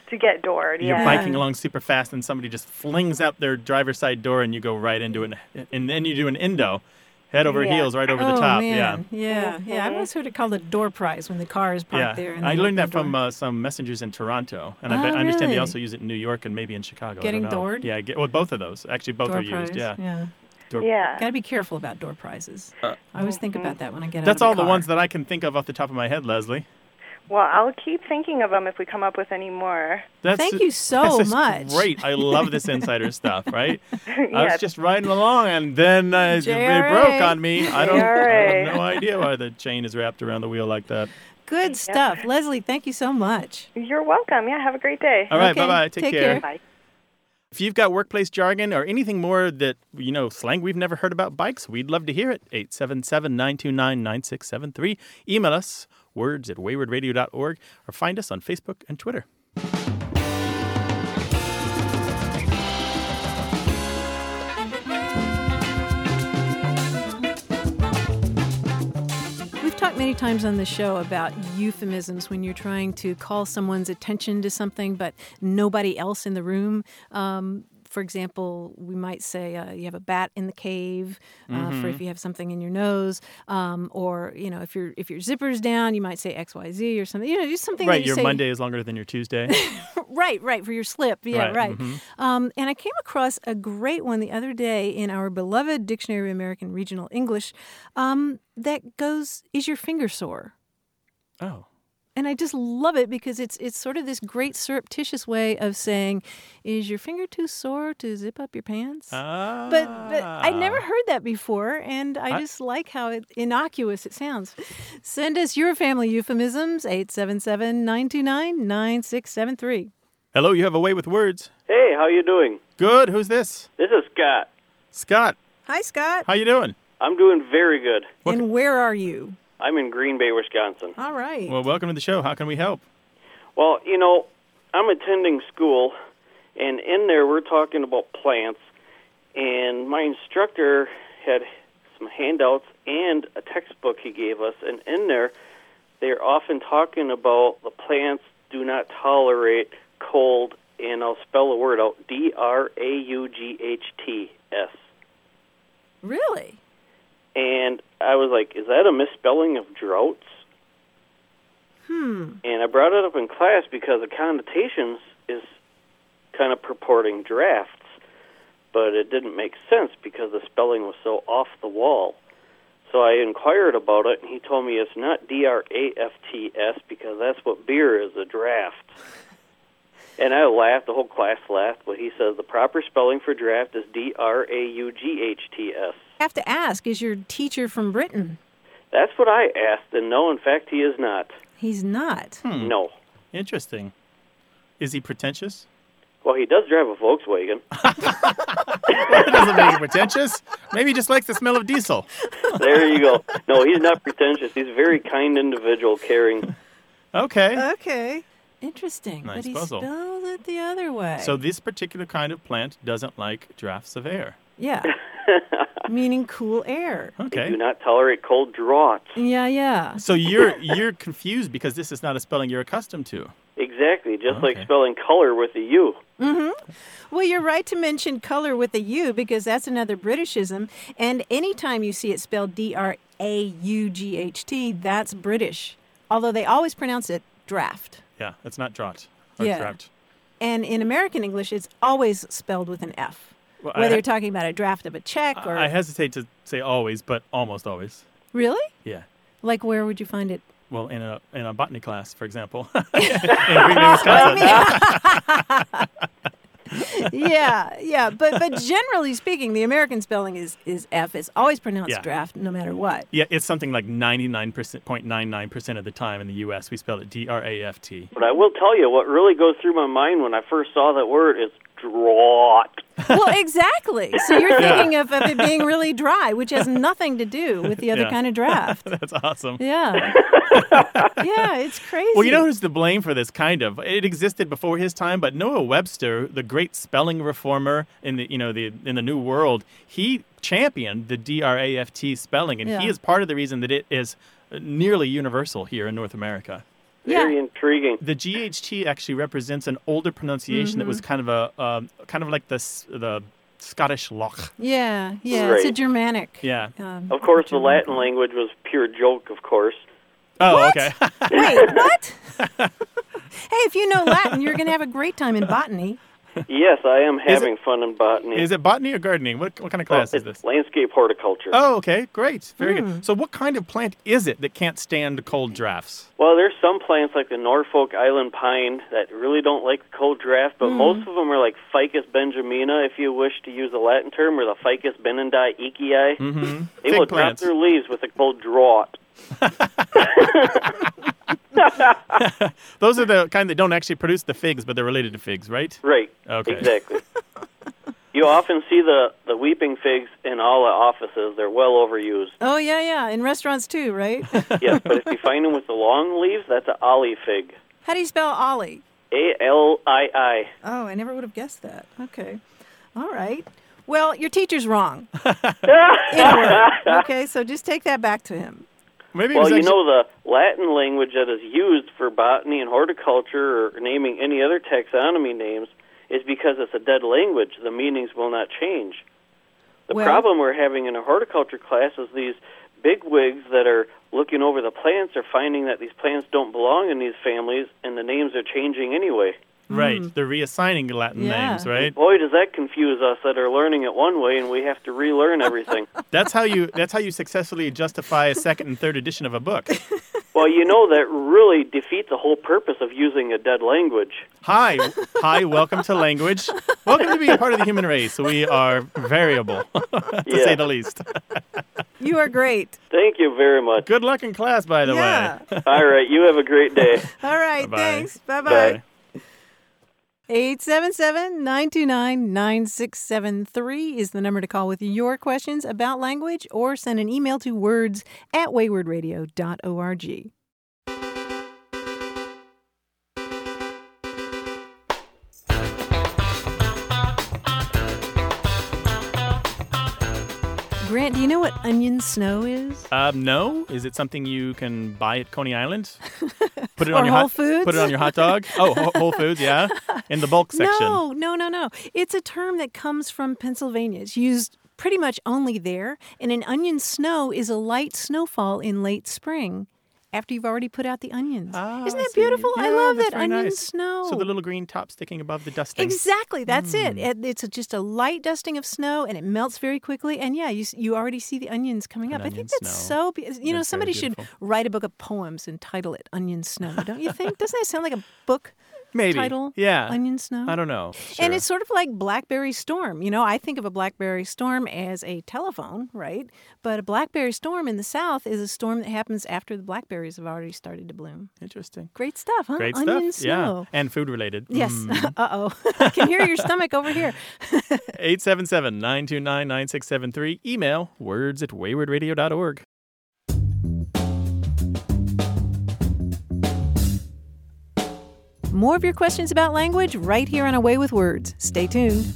S7: To get doored,
S3: You're
S7: yeah.
S3: biking along super fast, and somebody just flings out their driver's side door, and you go right into it, and, and then you do an indo, head over
S7: Yeah.
S3: heels, right over
S2: oh,
S3: the top.
S2: man.
S3: Yeah.
S2: Yeah. Yeah. I always heard it called a door prize when the car is parked
S3: Yeah,
S2: there. And
S3: I
S2: they
S3: learned
S2: open
S3: that
S2: the
S3: from
S2: door.
S3: uh, some messengers in Toronto, and I,
S2: Oh,
S3: bet, I understand they
S2: really?
S3: also use it in New York and maybe in Chicago. I
S2: Getting
S3: don't know.
S2: doored?
S3: Yeah, get, well, both of those. Actually, both
S2: door
S3: are
S2: prize.
S3: used. Yeah.
S2: Yeah.
S3: Door-
S7: Yeah.
S2: Got to be careful about door prizes. I always think about that when I get
S3: That's
S2: out
S3: all
S2: of the
S3: the
S2: car.
S3: ones that I can think of off the top of my head, Leslie.
S7: Well, I'll keep thinking of them if we come up with any more.
S3: That's,
S2: Thank you so
S3: this is
S2: much.
S3: Great. I love this insider stuff, right? I
S7: Yeah.
S3: was just riding along, and then uh,
S2: J
S3: it
S2: R A.
S3: broke on me. I don't I
S7: J R A.
S3: have no idea why the chain is wrapped around the wheel like that.
S2: Good stuff. Leslie, thank you so much.
S7: You're welcome. Yeah, have a great day.
S3: All right,
S2: Okay,
S3: bye-bye. Take,
S2: take
S3: care.
S2: care.
S7: Bye.
S3: If you've got workplace jargon or anything more that, you know, slang we've never heard about bikes, we'd love to hear it. eight seven seven, nine two nine, nine six seven three. Email us, words at wayward radio dot org, or find us on Facebook and Twitter.
S2: We've talked many times on the show about euphemisms when you're trying to call someone's attention to something, but nobody else in the room. Um, for example, we might say uh, you have a bat in the cave uh,
S3: Mm-hmm.
S2: for if you have something in your nose, um, or you know if your if your zipper's down, you might say X Y Z or something. You know, just something. that
S3: Right,
S2: you
S3: your
S2: say,
S3: Monday is longer than your Tuesday.
S2: Right, right, for your slip. Yeah,
S3: Right,
S2: right.
S3: mhm.
S2: Um, and I came across a great one the other day in our beloved Dictionary of American Regional English um, that goes, is your finger sore?
S3: Oh.
S2: And I just love it because it's it's sort of this great surreptitious way of saying, is your finger too sore to zip up your pants?
S3: Ah.
S2: But, but I never heard that before, and I,
S3: I-
S2: just like how it, innocuous it sounds. Send us your family euphemisms, eight seven seven, nine two nine, nine six seven three.
S3: Hello, you have a way with words.
S8: Hey, how you doing?
S3: Good. Who's this?
S8: This is Scott.
S3: Scott.
S2: Hi, Scott.
S3: How you doing?
S8: I'm doing very good.
S2: And where are you?
S8: I'm in Green Bay, Wisconsin.
S2: All right.
S3: Well, welcome to the show. How can we help?
S8: Well, you know, I'm attending school, and in there we're talking about plants, and my instructor had some handouts and a textbook he gave us, and in there they're often talking about the plants do not tolerate cold, and I'll spell the word out, D R A U G H T S.
S2: Really?
S8: And I was like, is that a misspelling of droughts?
S2: Hmm.
S8: And I brought it up in class because the connotations is kind of purporting drafts, but it didn't make sense because the spelling was so off the wall. So I inquired about it, and he told me it's not D R A F T S because that's what beer is, a draft. And I laughed, the whole class laughed, but he says the proper spelling for draft is D R A U G H T S.
S2: I have to ask, is your teacher from Britain?
S8: That's what I asked, and no, in fact, he is not.
S2: He's not.
S3: Hmm.
S8: No.
S3: Interesting. Is he pretentious?
S8: Well, he does drive a Volkswagen.
S3: That doesn't make it pretentious. Maybe he just likes the smell of diesel.
S8: There you go. No, he's not pretentious. He's a very kind individual, caring.
S3: Okay.
S2: Okay. Interesting.
S3: Nice
S2: but he
S3: puzzle.
S2: spelled it the other way.
S3: So this particular kind of plant doesn't like drafts of air.
S2: yeah. Meaning cool air.
S8: They
S3: Okay.
S8: do not tolerate cold draughts.
S2: Yeah, yeah.
S3: So you're you're confused because this is not a spelling you're accustomed to.
S8: Exactly, just like
S3: Okay.
S8: spelling color with a U.
S2: Mm-hmm. Well, you're right to mention color with a U because that's another Britishism. And anytime you see it spelled D R A U G H T, that's British. Although they always pronounce it draft.
S3: Yeah, it's not drought or
S2: Yeah.
S3: drought.
S2: And in American English, it's always spelled with an F.
S3: Well, I
S2: Whether
S3: ha-
S2: you're talking about a draft of a check or...
S3: I hesitate to say always, but almost always.
S2: Really?
S3: Yeah.
S2: Like where would you find it?
S3: Well, in a in a botany class, for example, in Green Bay, Wisconsin.
S2: yeah, yeah. But but generally speaking, the American spelling is, is F. It's always pronounced
S3: Yeah.
S2: draft no matter what.
S3: Yeah, it's something like ninety-nine point nine nine percent of the time in the U S we spell it D R A F T.
S8: But I will tell you, what really goes through my mind when I first saw that word is draught.
S2: Well, exactly. So you're thinking of, of it being really dry, which has nothing to do with the other
S3: Yeah.
S2: kind of draft.
S3: That's awesome.
S2: Yeah. Yeah, it's crazy.
S3: Well, you know who's to blame for this? Kind of. It existed before his time, but Noah Webster, the great spelling reformer in the you know the in the New World, he championed the D R A F T spelling, and he
S2: Yeah.
S3: is part of the reason that it is nearly universal here in North America.
S8: Very
S2: Yeah.
S8: intriguing.
S3: The G H T actually represents an older pronunciation
S2: Mm-hmm.
S3: that was kind of a um, kind of like the s- the Scottish loch.
S2: Yeah, yeah. It's a
S8: Right.
S2: Germanic.
S3: Yeah.
S2: Um,
S8: Of course, the
S2: Germanic.
S8: Latin language was pure joke, of course.
S3: Oh,
S2: What?
S3: okay.
S2: Wait, what? Hey, if you know Latin, you're going to have a great time in botany.
S8: Yes, I am having fun in botany.
S3: Is it botany or gardening? What what kind of
S8: Well,
S3: class is
S8: it's
S3: this?
S8: landscape horticulture.
S3: Oh, okay, great, very
S2: Hmm.
S3: good. So, what kind of plant is it that can't stand cold drafts?
S8: Well, there's some plants like the Norfolk Island pine that really don't like the cold draft, but most of them are like Ficus benjamina, if you wish to use a Latin term, or the Ficus benendii eekii.
S3: Mm-hmm.
S8: They
S3: Fig
S8: will
S3: plants.
S8: drop their leaves with a cold draught.
S3: Those are the kind that don't actually produce the figs, but they're related to figs, right?
S8: Right.
S3: Okay.
S8: Exactly. You often see the, the weeping figs in all the offices. They're well overused.
S2: Oh, yeah, yeah. In restaurants, too, right?
S8: Yes, but if you find them with the long leaves, that's an ollie fig.
S2: How do you spell Ollie?
S8: A L I I.
S2: Oh, I never would have guessed that. Okay. All right. Well, your teacher's wrong. In a word. Okay, so just take that back to him.
S3: Maybe it
S8: Well,
S3: was
S8: you
S3: actually-
S8: know, the Latin language that is used for botany and horticulture or naming any other taxonomy names is because it's a dead language. The meanings will not change. The
S2: Well-
S8: problem we're having in a horticulture class is these big wigs that are looking over the plants are finding that these plants don't belong in these families, and the names are changing anyway.
S3: right. They're reassigning Latin
S2: Yeah.
S3: names, right?
S8: Boy, does that confuse us that are learning it one way, and we have to relearn everything.
S3: That's how you. That's how you successfully justify a second and third edition of a book.
S8: Well, you know, that really defeats the whole purpose of using a dead language.
S3: Hi, hi. Welcome to language. Welcome to be a part of the human race. We are variable, to
S8: Yeah.
S3: say the least.
S2: You are great.
S8: Thank you very much.
S3: Good luck in class, by the
S2: Yeah.
S3: way.
S8: All right, you have a great day.
S2: All right,
S3: Bye-bye.
S2: thanks. Bye-bye.
S8: Bye.
S2: eight seven seven, nine two nine, nine six seven three is the number to call with your questions about language, or send an email to words at wayward radio dot org. Grant, do you know what onion snow is?
S3: Um, no, is it something you can buy at Coney Island? Put it
S2: Or
S3: on your
S2: Whole
S3: hot,
S2: Foods?
S3: Put it on your hot dog. Oh, Whole- Whole Foods, yeah, in the bulk section.
S2: No, no, no, no. It's a term that comes from Pennsylvania. It's used pretty much only there. And an onion snow is a light snowfall in late spring after you've already put out the onions.
S3: Ah,
S2: Isn't
S3: I
S2: that
S3: see.
S2: beautiful? I
S3: Yeah,
S2: love
S3: that's
S2: that
S3: very
S2: onion
S3: nice.
S2: snow.
S3: So the little green top sticking above the dusting.
S2: Exactly, that's
S3: Mm.
S2: it. it. It's a, just a light dusting of snow, and it melts very quickly. And yeah, you s- you already see the onions coming
S3: An
S2: up. I think
S3: onion
S2: that's
S3: snow.
S2: so. Be- you know,
S3: That's very
S2: somebody should
S3: beautiful.
S2: write a book of poems and title it "Onion Snow." Don't you think? Doesn't that sound like a book
S3: Maybe.
S2: title?
S3: Yeah.
S2: Onion Snow.
S3: I don't know.
S2: And
S3: Sure.
S2: it's sort of like Blackberry Storm. You know, I think of a Blackberry Storm as a telephone, right? But a Blackberry Storm in the South is a storm that happens after the blackberries have already started to bloom.
S3: Interesting.
S2: Great stuff, huh?
S3: Great
S2: Onion
S3: stuff. Yeah.
S2: Snow.
S3: And food related.
S2: Yes.
S3: Mm.
S2: Uh-oh. I can hear your stomach over here.
S3: eight seven seven, nine two nine, nine six seven three. Email words at wayward radio dot org.
S2: More of your questions about language right here on Away with Words. Stay tuned.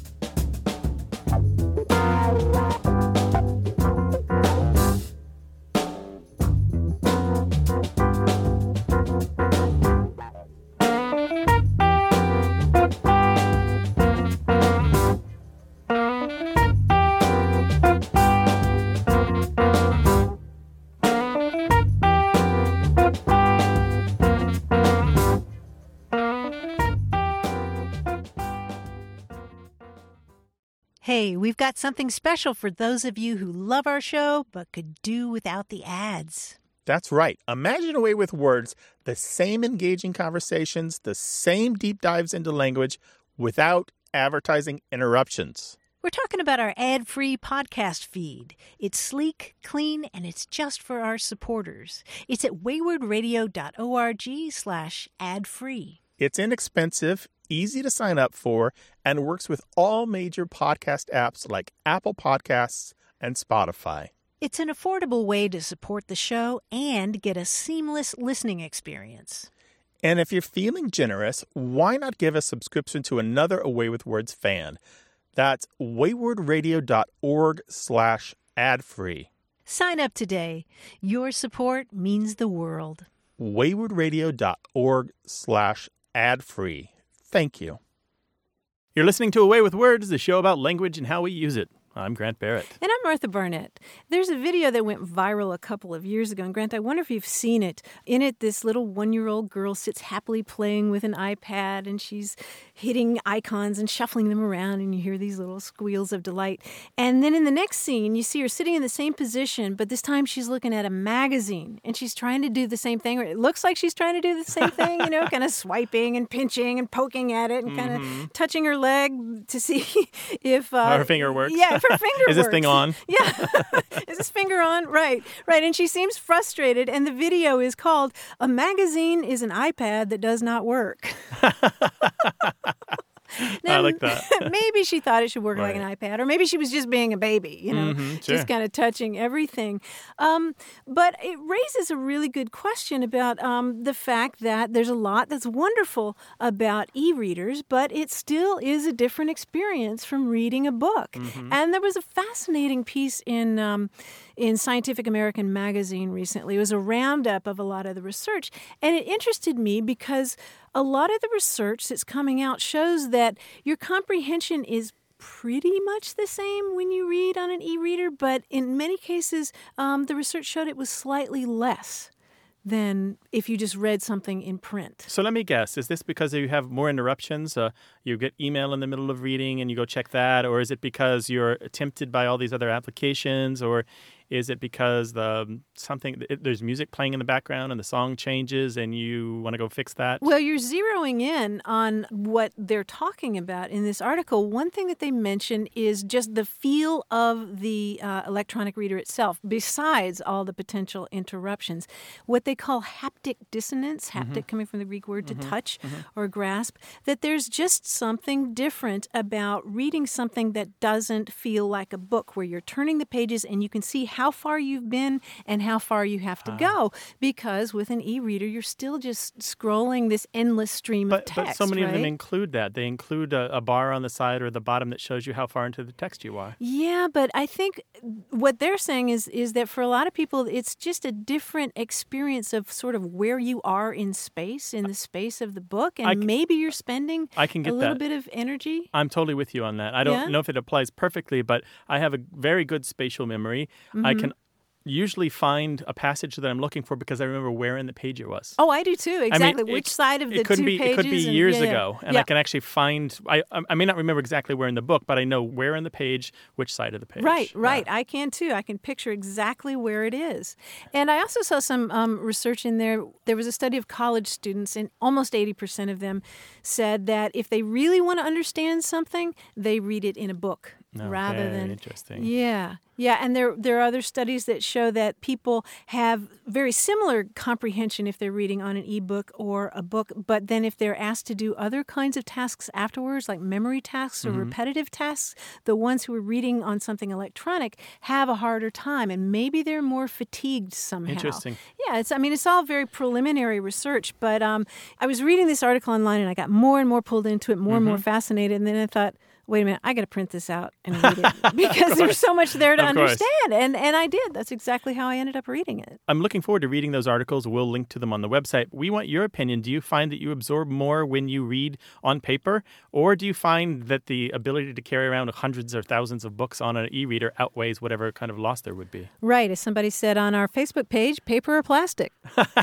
S2: Hey, we've got something special for those of you who love our show but could do without the ads.
S1: That's right. Imagine Away with Words, the same engaging conversations, the same deep dives into language without advertising interruptions.
S2: We're talking about our ad-free podcast feed. It's sleek, clean, and it's just for our supporters. It's at wayward radio dot org slash ad-free.
S1: It's inexpensive, easy to sign up for, and works with all major podcast apps like Apple Podcasts and Spotify.
S2: It's an affordable way to support the show and get a seamless listening experience.
S1: And if you're feeling generous, why not give a subscription to another Away with Words fan? That's wayward radio dot org slash ad free.
S2: Sign up today. Your support means the world.
S1: waywardradio.org slash ad free. Thank you.
S3: You're listening to Away with Words, the show about language and how we use it. I'm Grant Barrett.
S2: And I'm Martha Barnett. There's a video that went viral a couple of years ago. And Grant, I wonder if you've seen it. In it, this little one-year-old girl sits happily playing with an iPad, and she's hitting icons and shuffling them around, and you hear these little squeals of delight. And then in the next scene, you see her sitting in the same position, but this time she's looking at a magazine, and she's trying to do the same thing. Or it looks like she's trying to do the same thing, you know, kind of swiping and pinching and poking at it and kind of mm-hmm. touching her leg to see if... Uh,
S3: her finger works.
S2: Yeah, if her finger
S3: Is this
S2: works.
S3: thing on?
S2: Yeah. Is this finger on? Right, right. And she seems frustrated, and the video is called "A Magazine is an iPad That Does Not Work." Now,
S3: I like that.
S2: Maybe she thought it should work
S3: Right.
S2: like an iPad, or maybe she was just being a baby, you know,
S3: mm-hmm, sure.
S2: just kind of touching everything. Um, but it raises a really good question about um, the fact that there's a lot that's wonderful about e-readers, but it still is a different experience from reading a book.
S3: Mm-hmm.
S2: And there was a fascinating piece in um, in Scientific American magazine recently. It was a roundup of a lot of the research, and it interested me because a lot of the research that's coming out shows that your comprehension is pretty much the same when you read on an e-reader, but in many cases, um, the research showed it was slightly less than if you just read something in print.
S3: So let me guess, is this because you have more interruptions? Uh, you get email in the middle of reading and you go check that? Or is it because you're tempted by all these other applications? Or is it because the something it, there's music playing in the background and the song changes and you want to go fix that?
S2: Well, you're zeroing in on what they're talking about in this article. One thing that they mention is just the feel of the uh, electronic reader itself, besides all the potential interruptions. What they call haptic dissonance, haptic mm-hmm. coming from the Greek word to mm-hmm. touch mm-hmm. or grasp, that there's just something different about reading something that doesn't feel like a book, where you're turning the pages and you can see how how far you've been and how far you have to uh, go. Because with an e-reader, you're still just scrolling this endless stream
S3: but,
S2: of text,
S3: But so many
S2: right?
S3: of them include that. They include a, a bar on the side or the bottom that shows you how far into the text you are.
S2: Yeah, but I think what they're saying is, is that for a lot of people, it's just a different experience of sort of where you are in space, in the space of the book, and
S3: I,
S2: maybe you're spending
S3: I can get
S2: a little
S3: that.
S2: bit of energy.
S3: I'm totally with you on that. I don't
S2: yeah?
S3: know if it applies perfectly, but I have a very good spatial memory.
S2: Mm-hmm.
S3: I can usually find a passage that I'm looking for because I remember where in the page it was.
S2: Oh, I do too. Exactly.
S3: I mean,
S2: Which
S3: it,
S2: side of the
S3: it could
S2: two
S3: be,
S2: pages?
S3: It could be
S2: and,
S3: years
S2: yeah, yeah.
S3: ago, and
S2: yeah.
S3: I can actually find. I I may not remember exactly where in the book, but I know where in the page, which side of the page.
S2: Right, right.
S3: Uh,
S2: I can too. I can picture exactly where it is. And I also saw some um, research in there. There was a study of college students, and almost eighty percent of them said that if they really want to understand something, they read it in a book.
S3: No,
S2: rather
S3: very
S2: than
S3: interesting.
S2: Yeah. Yeah, and there there are other studies that show that people have very similar comprehension if they're reading on an ebook or a book, but then if they're asked to do other kinds of tasks afterwards, like memory tasks or mm-hmm. repetitive tasks, the ones who are reading on something electronic have a harder time, and maybe they're more fatigued somehow.
S3: Interesting.
S2: Yeah, it's I mean it's all very preliminary research, but um, I was reading this article online and I got more and more pulled into it, more mm-hmm. and more fascinated, and then I thought, wait a minute, I got to print this out and read it because there's so much there to understand. And and I did. That's exactly how I ended up reading it.
S3: I'm looking forward to reading those articles. We'll link to them on the website. We want your opinion. Do you find that you absorb more when you read on paper? Or do you find that the ability to carry around hundreds or thousands of books on an e-reader outweighs whatever kind of loss there would be?
S2: Right. As somebody said on our Facebook page, paper or plastic?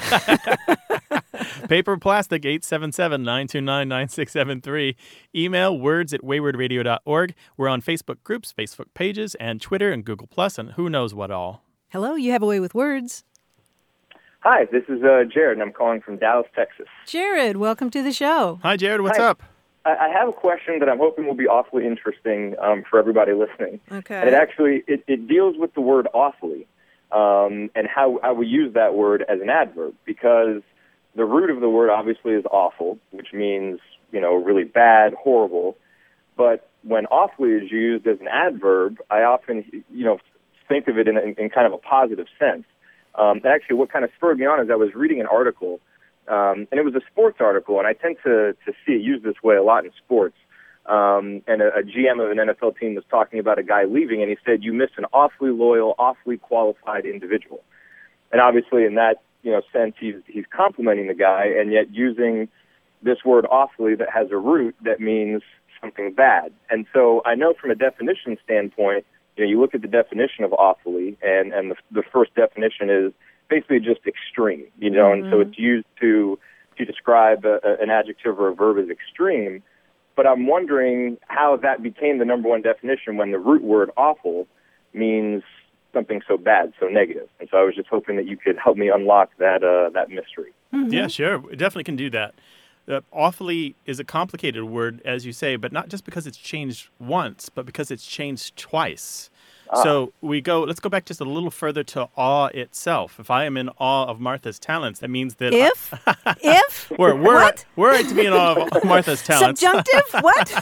S3: Paper or plastic, eight seven seven, nine two nine, nine six seven three. Email words at wayward radio dot org. We're on Facebook groups, Facebook pages, and Twitter and Google Plus, and who knows what all.
S2: Hello, you have a way with words.
S9: Hi, this is uh, Jared, and I'm calling from Dallas, Texas.
S2: Jared, welcome to the show.
S3: Hi, Jared. What's
S9: Hi.
S3: up?
S9: I, I have a question that I'm hoping will be awfully interesting um, for everybody listening.
S2: Okay.
S9: And it actually it, it deals with the word awfully um, and how, how we use that word as an adverb, because the root of the word obviously is awful, which means, you know, really bad, horrible. But when awfully is used as an adverb, I often, you know, think of it in, in, in kind of a positive sense. Um, and actually, what kind of spurred me on is I was reading an article, um, and it was a sports article, and I tend to, to see it used this way a lot in sports. Um, and a, a G M of an N F L team was talking about a guy leaving, and he said, "You missed an awfully loyal, awfully qualified individual." And obviously, in that you know, sense he's he's complimenting the guy, and yet using this word awfully that has a root that means something bad. And so I know from a definition standpoint, you know, you look at the definition of awfully, and, and the, the first definition is basically just extreme, you know, mm-hmm. and so it's used to to describe a, a, an adjective or a verb as extreme. But I'm wondering how that became the number one definition when the root word awful means something so bad, so negative. And so I was just hoping that you could help me unlock that uh, that mystery.
S3: Mm-hmm. Yeah, sure. We definitely can do that. Uh, awfully is a complicated word, as you say, but not just because it's changed once, but because it's changed twice. Ah. So we go, let's go back just a little further to awe itself. If I am in awe of Martha's talents, that means that...
S2: If? I, if?
S3: We're, we're, what? Were I to be in awe of Martha's talents...
S2: Subjunctive? What?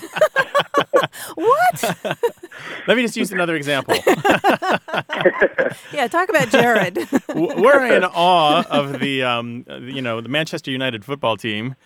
S2: What?
S3: Let me just use another example.
S2: Yeah, talk about Jared.
S3: Were I in awe of the, um, you know, the Manchester United football team...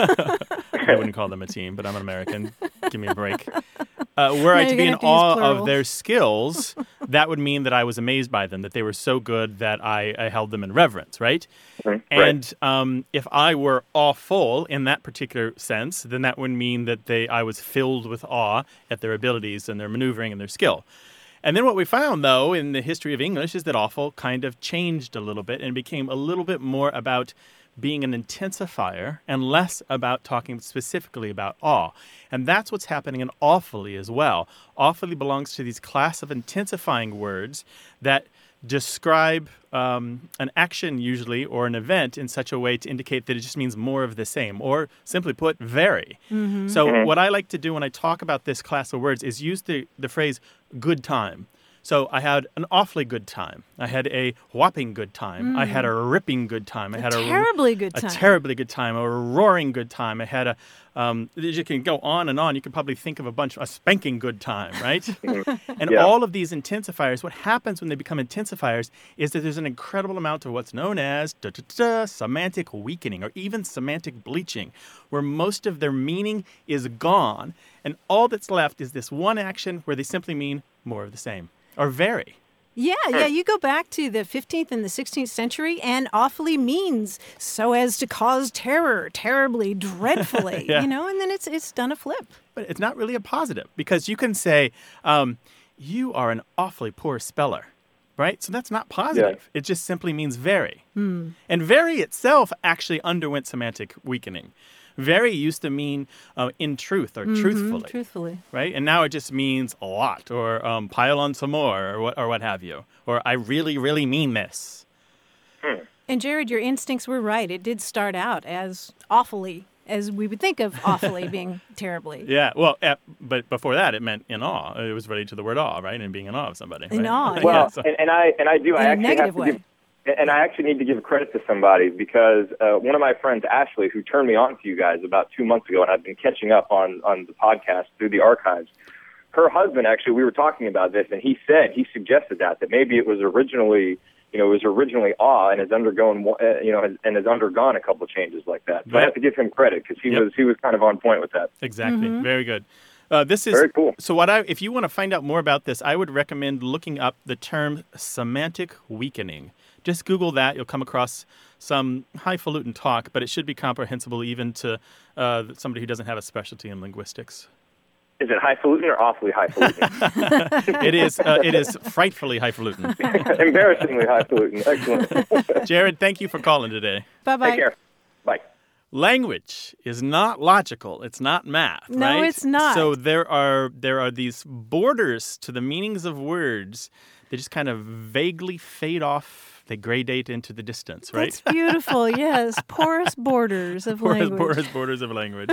S3: I wouldn't call them a team, but I'm an American. Give me a break. Uh, were I to be in awe of their skills, that would mean that I was amazed by them, that they were so good that I, I held them in reverence, right?
S9: Mm-hmm.
S3: And um, if I were awful in that particular sense, then that would mean that they I was filled with awe at their abilities and their maneuvering and their skill. And then what we found, though, in the history of English is that awful kind of changed a little bit and became a little bit more about being an intensifier and less about talking specifically about awe. And that's what's happening in awfully as well. Awfully belongs to these class of intensifying words that describe um, an action usually or an event in such a way to indicate that it just means more of the same, or simply put, very. Mm-hmm. So mm-hmm. what I like to do when I talk about this class of words is use the, the phrase good time. So I had an awfully good time. I had a whopping good time. Mm. I had a ripping good time. I
S2: a
S3: had a
S2: terribly good time.
S3: A terribly good time. A roaring good time. I had a, um, you can go on and on. You could probably think of a bunch, a spanking good time, right? And yeah. all of these intensifiers, what happens when they become intensifiers is that there's an incredible amount of what's known as da, da, da, semantic weakening or even semantic bleaching, where most of their meaning is gone. And all that's left is this one action where they simply mean more of the same. Or very.
S2: Yeah, yeah. You go back to the fifteenth and the sixteenth century, and awfully means so as to cause terror, terribly, dreadfully, yeah. you know, and then it's it's done a flip.
S3: But it's not really a positive, because you can say, um, you are an awfully poor speller, right? So that's not positive. Yeah. It just simply means very. Hmm. And very itself actually underwent semantic weakening. Very used to mean uh, in truth or mm-hmm, truthfully.
S2: Truthfully.
S3: Right? And now it just means a lot, or um, pile on some more, or what, or what have you. Or I really, really mean this.
S2: Hmm. And Jared, your instincts were right. It did start out as awfully, as we would think of awfully being terribly.
S3: Yeah, well, uh, but before that, it meant in awe. It was related to the word awe, right? And being in awe of somebody.
S2: In
S3: right?
S2: awe,
S9: Well,
S2: yeah.
S9: so. and, and I and I do.
S2: In
S9: I
S2: a
S9: actually
S2: negative
S9: have to
S2: way.
S9: give. And I actually need to give credit to somebody, because uh, one of my friends, Ashley, who turned me on to you guys about two months ago, and I've been catching up on, on the podcast through the archives. Her husband, actually, we were talking about this, and he said, he suggested that, that maybe it was originally, you know, it was originally awe and has undergone, uh, you know, has, and has undergone a couple of changes like that. So right. I have to give him credit, because he yep. was he was kind of on point with that.
S3: Exactly.
S2: Mm-hmm.
S3: Very good. Uh, this is
S9: very cool.
S3: So what I, if you want to find out more about this, I would recommend looking up the term semantic weakening. Just Google that. You'll come across some highfalutin talk, but it should be comprehensible even to uh, somebody who doesn't have a specialty in linguistics.
S9: Is it highfalutin or awfully highfalutin?
S3: it is. Uh, it is frightfully highfalutin.
S9: Embarrassingly highfalutin. Excellent.
S3: Jared, thank you for calling today.
S2: Bye-bye.
S9: Take care. Bye.
S3: Language is not logical. It's not math,
S2: no,
S3: right?
S2: No, it's not.
S3: So there are there are these borders to the meanings of words. They just kind of vaguely fade off. They gradate into the distance, right?
S2: That's beautiful, yes. Porous borders of
S3: porous,
S2: language.
S3: Porous borders of language.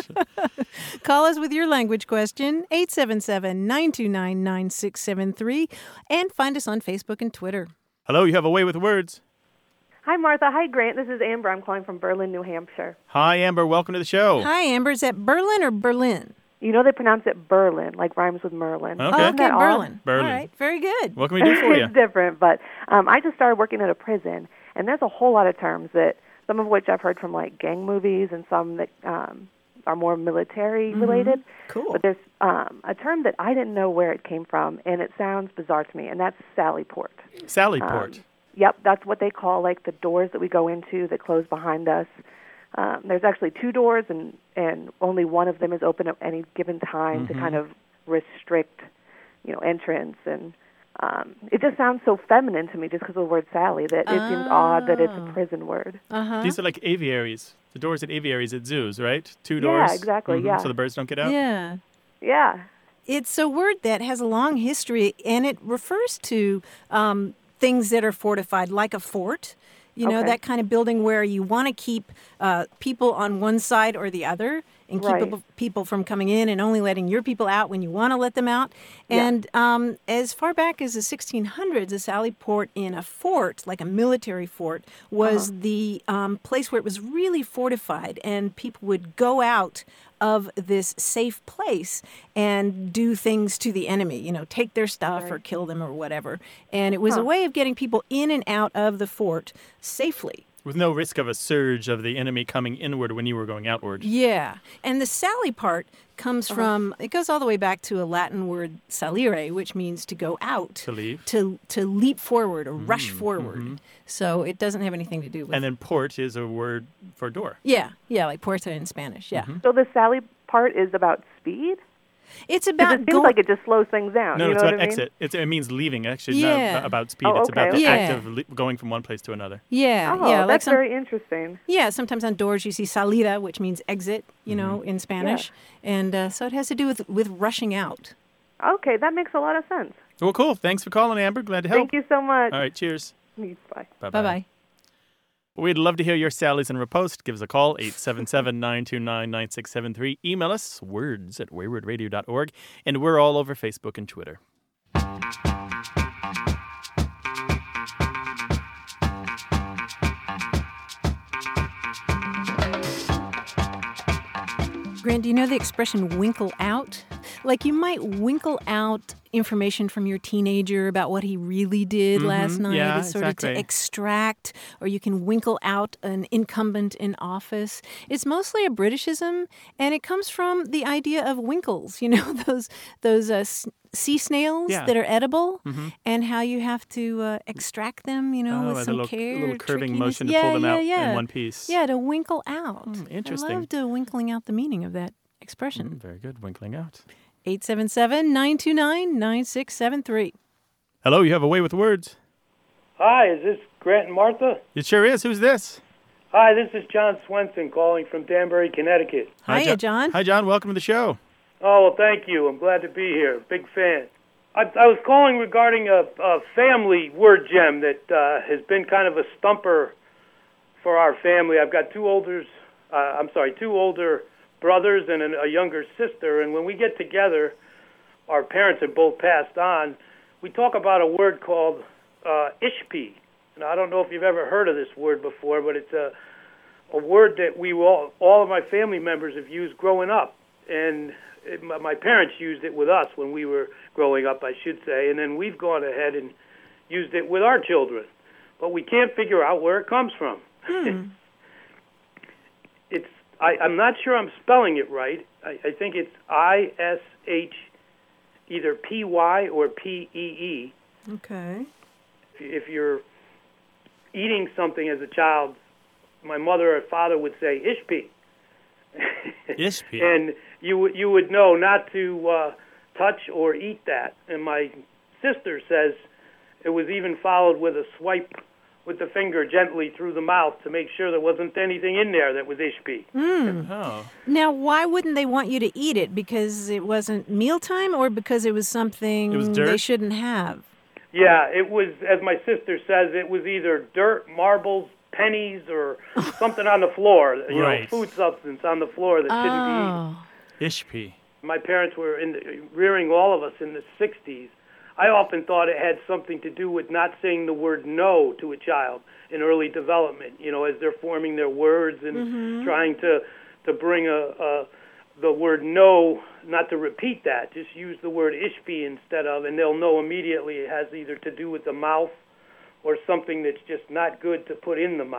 S2: Call us with your language question, eight seven seven, nine two nine, nine six seven three, and find us on Facebook and Twitter.
S3: Hello, you have a way with words.
S10: Hi, Martha. Hi, Grant. This is Amber. I'm calling from Berlin, New Hampshire.
S3: Hi, Amber. Welcome to the show.
S2: Hi, Amber. Is that Berlin or Berlin?
S10: You know they pronounce it Berlin, like rhymes with Merlin.
S3: Okay,
S2: oh, okay Berlin.
S3: Berlin.
S2: All right, very good.
S3: What can we do for you?
S10: It's different, but um, I just started working at a prison, and there's a whole lot of terms that, some of which I've heard from like gang movies, and some that um, are more military related.
S2: Mm-hmm. Cool.
S10: But there's um, a term that I didn't know where it came from, and it sounds bizarre to me, and that's Sallyport.
S3: Sallyport.
S10: Um, yep, that's what they call like the doors that we go into that close behind us. Um, there's actually two doors, and, and only one of them is open at any given time
S3: Mm-hmm.
S10: to kind of restrict, you know, entrance. And um, it just sounds so feminine to me just because of the word Sally that it seems odd that it's a prison word.
S2: Uh-huh.
S3: These are like aviaries. The doors at aviaries at zoos, right? Two doors.
S10: Yeah, exactly,
S3: Mhm,
S10: yeah.
S3: So the birds don't get out?
S2: Yeah.
S10: Yeah.
S2: It's a word that has a long history, and it refers to um, things that are fortified, like a fort. You know,
S10: Okay.
S2: that kind of building where you want to keep uh, people on one side or the other and keep
S10: Right.
S2: people, people from coming in and only letting your people out when you want to let them out.
S10: Yeah.
S2: And um, as far back as the sixteen hundreds, a sally port in a fort, like a military fort, was
S10: Uh-huh.
S2: the um, place where it was really fortified, and people would go out of this safe place and do things to the enemy, you know, take their stuff
S10: Right.
S2: or kill them or whatever. And it was
S10: Huh.
S2: a way of getting people in and out of the fort safely.
S3: With no risk of a surge of the enemy coming inward when you were going outward.
S2: Yeah. And the sally part comes
S10: Uh-huh.
S2: from, it goes all the way back to a Latin word salire, which means to go out.
S3: To leave.
S2: To, to leap forward or rush forward. So it doesn't have anything to do with...
S3: And then port is a word for door.
S2: Yeah. Yeah, like puerta in Spanish. Yeah.
S10: So the Sally part is about speed?
S2: It's
S10: 'Cause
S2: about
S10: it seems
S2: going...
S10: like it just slows things down.
S3: No,
S10: you
S3: it's
S10: know
S3: about
S10: what I mean?
S3: exit. It's, it means leaving, actually. It's
S2: Yeah.
S3: not about speed.
S10: Oh,
S3: It's
S10: okay,
S3: about the
S2: okay.
S3: act
S2: Yeah.
S3: of le- going from one place to another.
S2: Yeah,
S10: Oh,
S2: yeah. like
S10: that's
S2: some,
S10: very interesting.
S2: Yeah, sometimes on doors you see salida, which means exit, you know, in Spanish. And uh, so it has to do with, with rushing out.
S10: Okay, that makes a lot of sense.
S3: Well, cool. Thanks for calling, Amber. Glad to help.
S10: Thank you so much.
S3: All right, cheers.
S10: Bye.
S3: Bye-bye.
S2: Bye-bye.
S3: We'd love to hear your sallies and riposte. Give us a call, eight seven seven, nine two nine, nine six seven three. Email us, words at wayward radio dot org. And we're all over Facebook and Twitter.
S2: Grant, do you know the expression winkle out? Like you might winkle out information from your teenager about what he really did last night.
S3: yeah,
S2: It's sort of
S3: exactly.
S2: to extract, or you can winkle out an incumbent in office. It's mostly a Britishism, and it comes from the idea of winkles, you know, those those uh, s- sea snails
S3: Yeah.
S2: that are edible, and how you have to uh, extract them, you know,
S3: Oh,
S2: with
S3: with a
S2: some
S3: little-
S2: care.
S3: little curving
S2: trickiness.
S3: motion to
S2: yeah,
S3: pull them
S2: yeah,
S3: out in
S2: yeah.
S3: one piece.
S2: Yeah, to winkle out.
S3: Hmm, interesting.
S2: I loved uh, winkling out the meaning of that expression.
S3: Mm, very good. Winkling out.
S2: eight seven seven, nine two nine, nine six seven three.
S3: Hello, you have a way with words.
S11: Hi, is this Grant and Martha?
S3: It sure is. Who's this?
S11: Hi, this is John Swenson calling from Danbury, Connecticut.
S2: Hiya, John.
S3: Hi, John. Welcome to the show.
S11: Oh, well, thank you. I'm glad to be here. Big fan. I, I was calling regarding a, a family word gem that uh, has been kind of a stumper for our family. I've got two older, uh, I'm sorry, two older brothers and a, a younger sister, and when we get together, our parents have both passed on. We talk about a word called uh, ishpi. And I don't know if you've ever heard of this word before, but it's a a word that we all, all of my family members have used growing up. And it, my my parents used it with us when we were growing up, I should say, and then we've gone ahead and used it with our children. But we can't figure out where it comes from.
S2: Hmm.
S11: It's I, I'm not sure I'm spelling it right. I, I think it's I S H, either P Y or P E E.
S2: Okay.
S11: If you're eating something as a child, my mother or father would say ishpi.
S3: Ishpi.
S11: And you would you would know not to uh, touch or eat that. And my sister says it was even followed with a swipe with the finger gently through the mouth to make sure there wasn't anything in there that was ishpi.
S2: Mm.
S3: Oh.
S2: Now, why wouldn't they want you to eat it? Because it wasn't mealtime, or because it was something
S11: It was
S2: they
S11: dirt?
S2: shouldn't have?
S11: Yeah, it was, as my sister says, it was either dirt, marbles, pennies, or something on the floor. You
S3: Right.
S11: know, food substance on the floor that shouldn't be eaten.
S3: Ishpi.
S11: My parents were in the, rearing all of us in the sixties. I often thought it had something to do with not saying the word no to a child in early development, you know, as they're forming their words and
S12: Mhm.
S11: trying to to bring a, a the word no, not to repeat that, just use the word ishpi instead of, and they'll know immediately it has either to do with the mouth or something that's just not good to put in the mouth.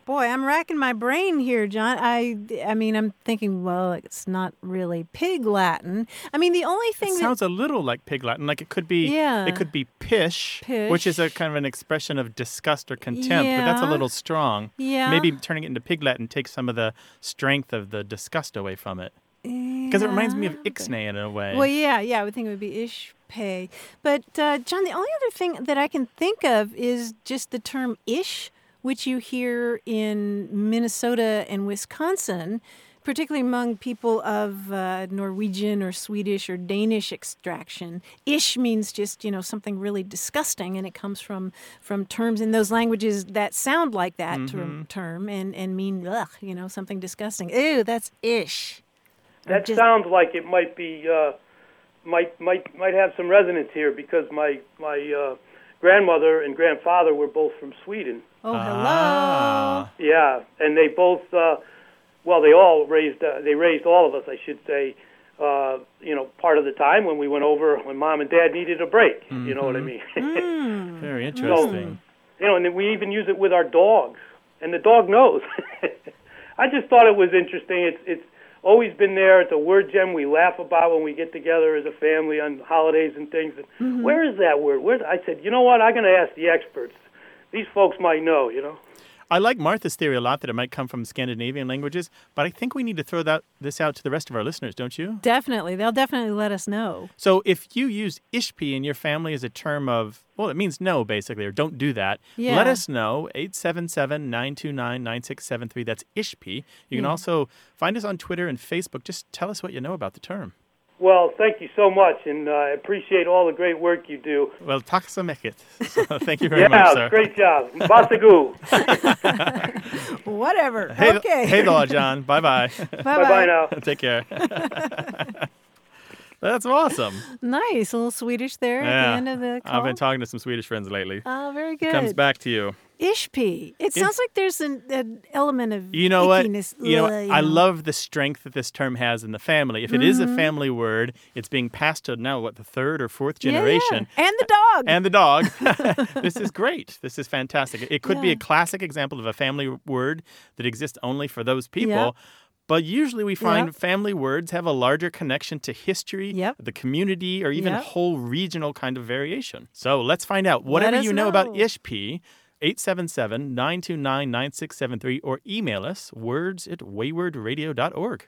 S2: Boy, I'm racking my brain here, John. I, I mean, I'm thinking, well, it's not really Pig Latin. I mean, the only thing
S3: It
S2: that
S3: sounds a little like Pig Latin. Like it could be,
S2: Yeah.
S3: it could be pish,
S2: Pish.
S3: which is a kind of an expression of disgust or contempt, but that's a
S2: Yeah.
S3: little strong.
S2: Yeah.
S3: Maybe turning it into Pig Latin takes some of the strength of the disgust away from it. Because it reminds me of Ixnay in a way.
S2: Well, yeah, yeah, I would think it would be ish-pay. But, uh, John, the only other thing that I can think of is just the term ish, which you hear in Minnesota and Wisconsin, particularly among people of uh, Norwegian or Swedish or Danish extraction. Ish means just, you know, something really disgusting, and it comes from, from terms in those languages that sound like that
S11: Mhm.
S2: term, term and, and mean, ugh, you know, something disgusting. Ew, that's ish.
S11: That
S2: Just-
S11: sounds like it might be uh, might might might have some resonance here because my my uh, grandmother and grandfather were both from Sweden.
S2: Oh, hello.
S3: Ah.
S11: Yeah, and they both uh, well, they all raised uh, they raised all of us, I should say. Uh, you know, part of the time when we went over when mom and dad needed a break. You know what I mean?
S2: Mm.
S3: Very interesting.
S11: You know, and then we even use it with our dogs, and the dog knows. I just thought it was interesting. It's it's always been there. It's a word gem we laugh about when we get together as a family on holidays and things. And
S2: Mm-hmm.
S11: where is that word? Where? I said, you know what? I'm going to ask the experts. These folks might know. You know.
S3: I like Martha's theory a lot that it might come from Scandinavian languages, but I think we need to throw that this out to the rest of our listeners, don't you?
S2: Definitely. They'll definitely let us know.
S3: So if you use ishpi in your family as a term of, well, it means no, basically, or don't do that,
S2: Yeah.
S3: let us know, eight seven seven, nine two nine, nine six seven three. That's ishpi. You can
S2: Yeah.
S3: also find us on Twitter and Facebook. Just tell us what you know about the term.
S11: Well, thank you so much, and uh, I appreciate all the great work you do.
S3: Well, tack så mycket. So thank you very
S11: yeah,
S3: much, sir.
S11: great job. Varsågod.
S2: Whatever.
S3: Hey,
S2: okay.
S3: hey, though, John. Bye-bye.
S11: Bye-bye now.
S3: Take care. That's awesome.
S2: Nice. A little Swedish there at the
S3: Yeah.
S2: end of the call.
S3: I've been talking to some Swedish friends lately.
S2: Oh, very good.
S3: Comes back to you.
S2: Ishpi. It sounds like there's an, an element of
S3: You know what?
S2: ickiness.
S3: You know,
S2: Ugh,
S3: I
S2: know.
S3: love the strength that this term has in the family. If it is a
S2: Mhm.
S3: family word, it's being passed to now, what, the third or fourth
S2: Yeah, yeah.
S3: generation.
S2: And the dog.
S3: And the dog. This is great. This is fantastic. It could be
S2: Yeah.
S3: a classic example of a family word that exists only for those people.
S2: Yeah.
S3: But usually we find
S2: Yep.
S3: family words have a larger connection to history,
S2: Yep.
S3: the community, or even
S2: Yep.
S3: whole regional kind of variation. So let's find out.
S2: Let
S3: Whatever
S2: us
S3: you know, about
S2: know.
S3: Ishpi, eight seven seven, nine two nine, nine six seven three, or email us, words at wayward radio dot org.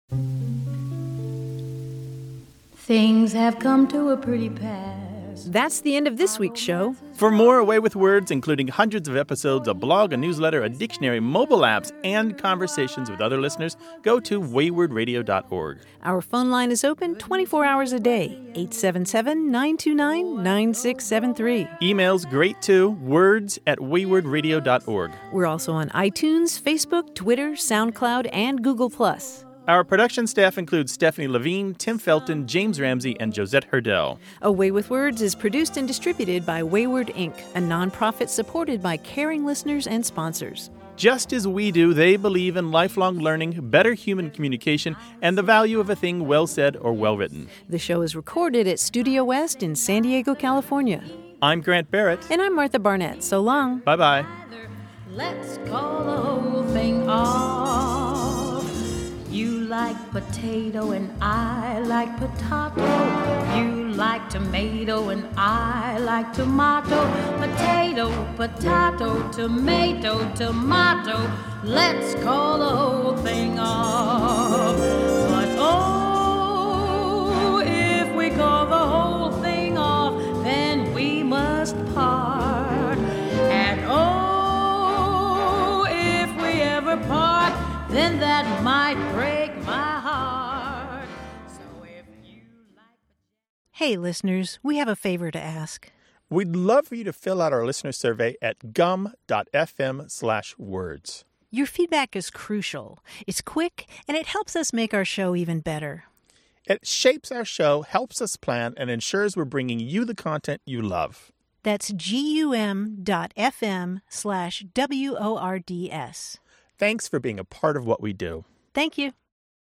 S12: Things have come to a pretty pass.
S2: That's the end of this week's show.
S3: For more Away with Words, including hundreds of episodes, a blog, a newsletter, a dictionary, mobile apps, and conversations with other listeners, go to wayward radio dot org.
S2: Our phone line is open twenty-four hours a day, eight seven seven, nine two nine, nine six seven three.
S3: Email's great too, words at wayward radio dot org.
S2: We're also on iTunes, Facebook, Twitter, SoundCloud, and Google Plus.
S3: Our production staff includes Stephanie Levine, Tim Felton, James Ramsey, and Josette Hurdell.
S2: Away with Words is produced and distributed by Wayward Incorporated, a nonprofit supported by caring listeners and sponsors.
S3: Just as we do, they believe in lifelong learning, better human communication, and the value of a thing well said or well written.
S2: The show is recorded at Studio West in San Diego, California.
S3: I'm Grant Barrett.
S2: And I'm Martha Barnett. So long.
S3: Bye-bye.
S12: Let's call the whole thing off. You like potato and I like potato. You like tomato and I like tomato. Potato, potato, tomato, tomato. Let's call the whole thing off. But oh, if we call the whole thing off, then we must part. And oh, if we ever part, then that might break my heart. So if you like...
S2: Hey, listeners, we have a favor to ask.
S1: We'd love for you to fill out our listener survey at gum.fm slash words.
S2: Your feedback is crucial. It's quick, and it helps us make our show even better.
S1: It shapes our show, helps us plan, and ensures we're bringing you the content you love.
S2: That's gum.fm slash W O R D S.
S1: Thanks for being a part of what we do.
S2: Thank you.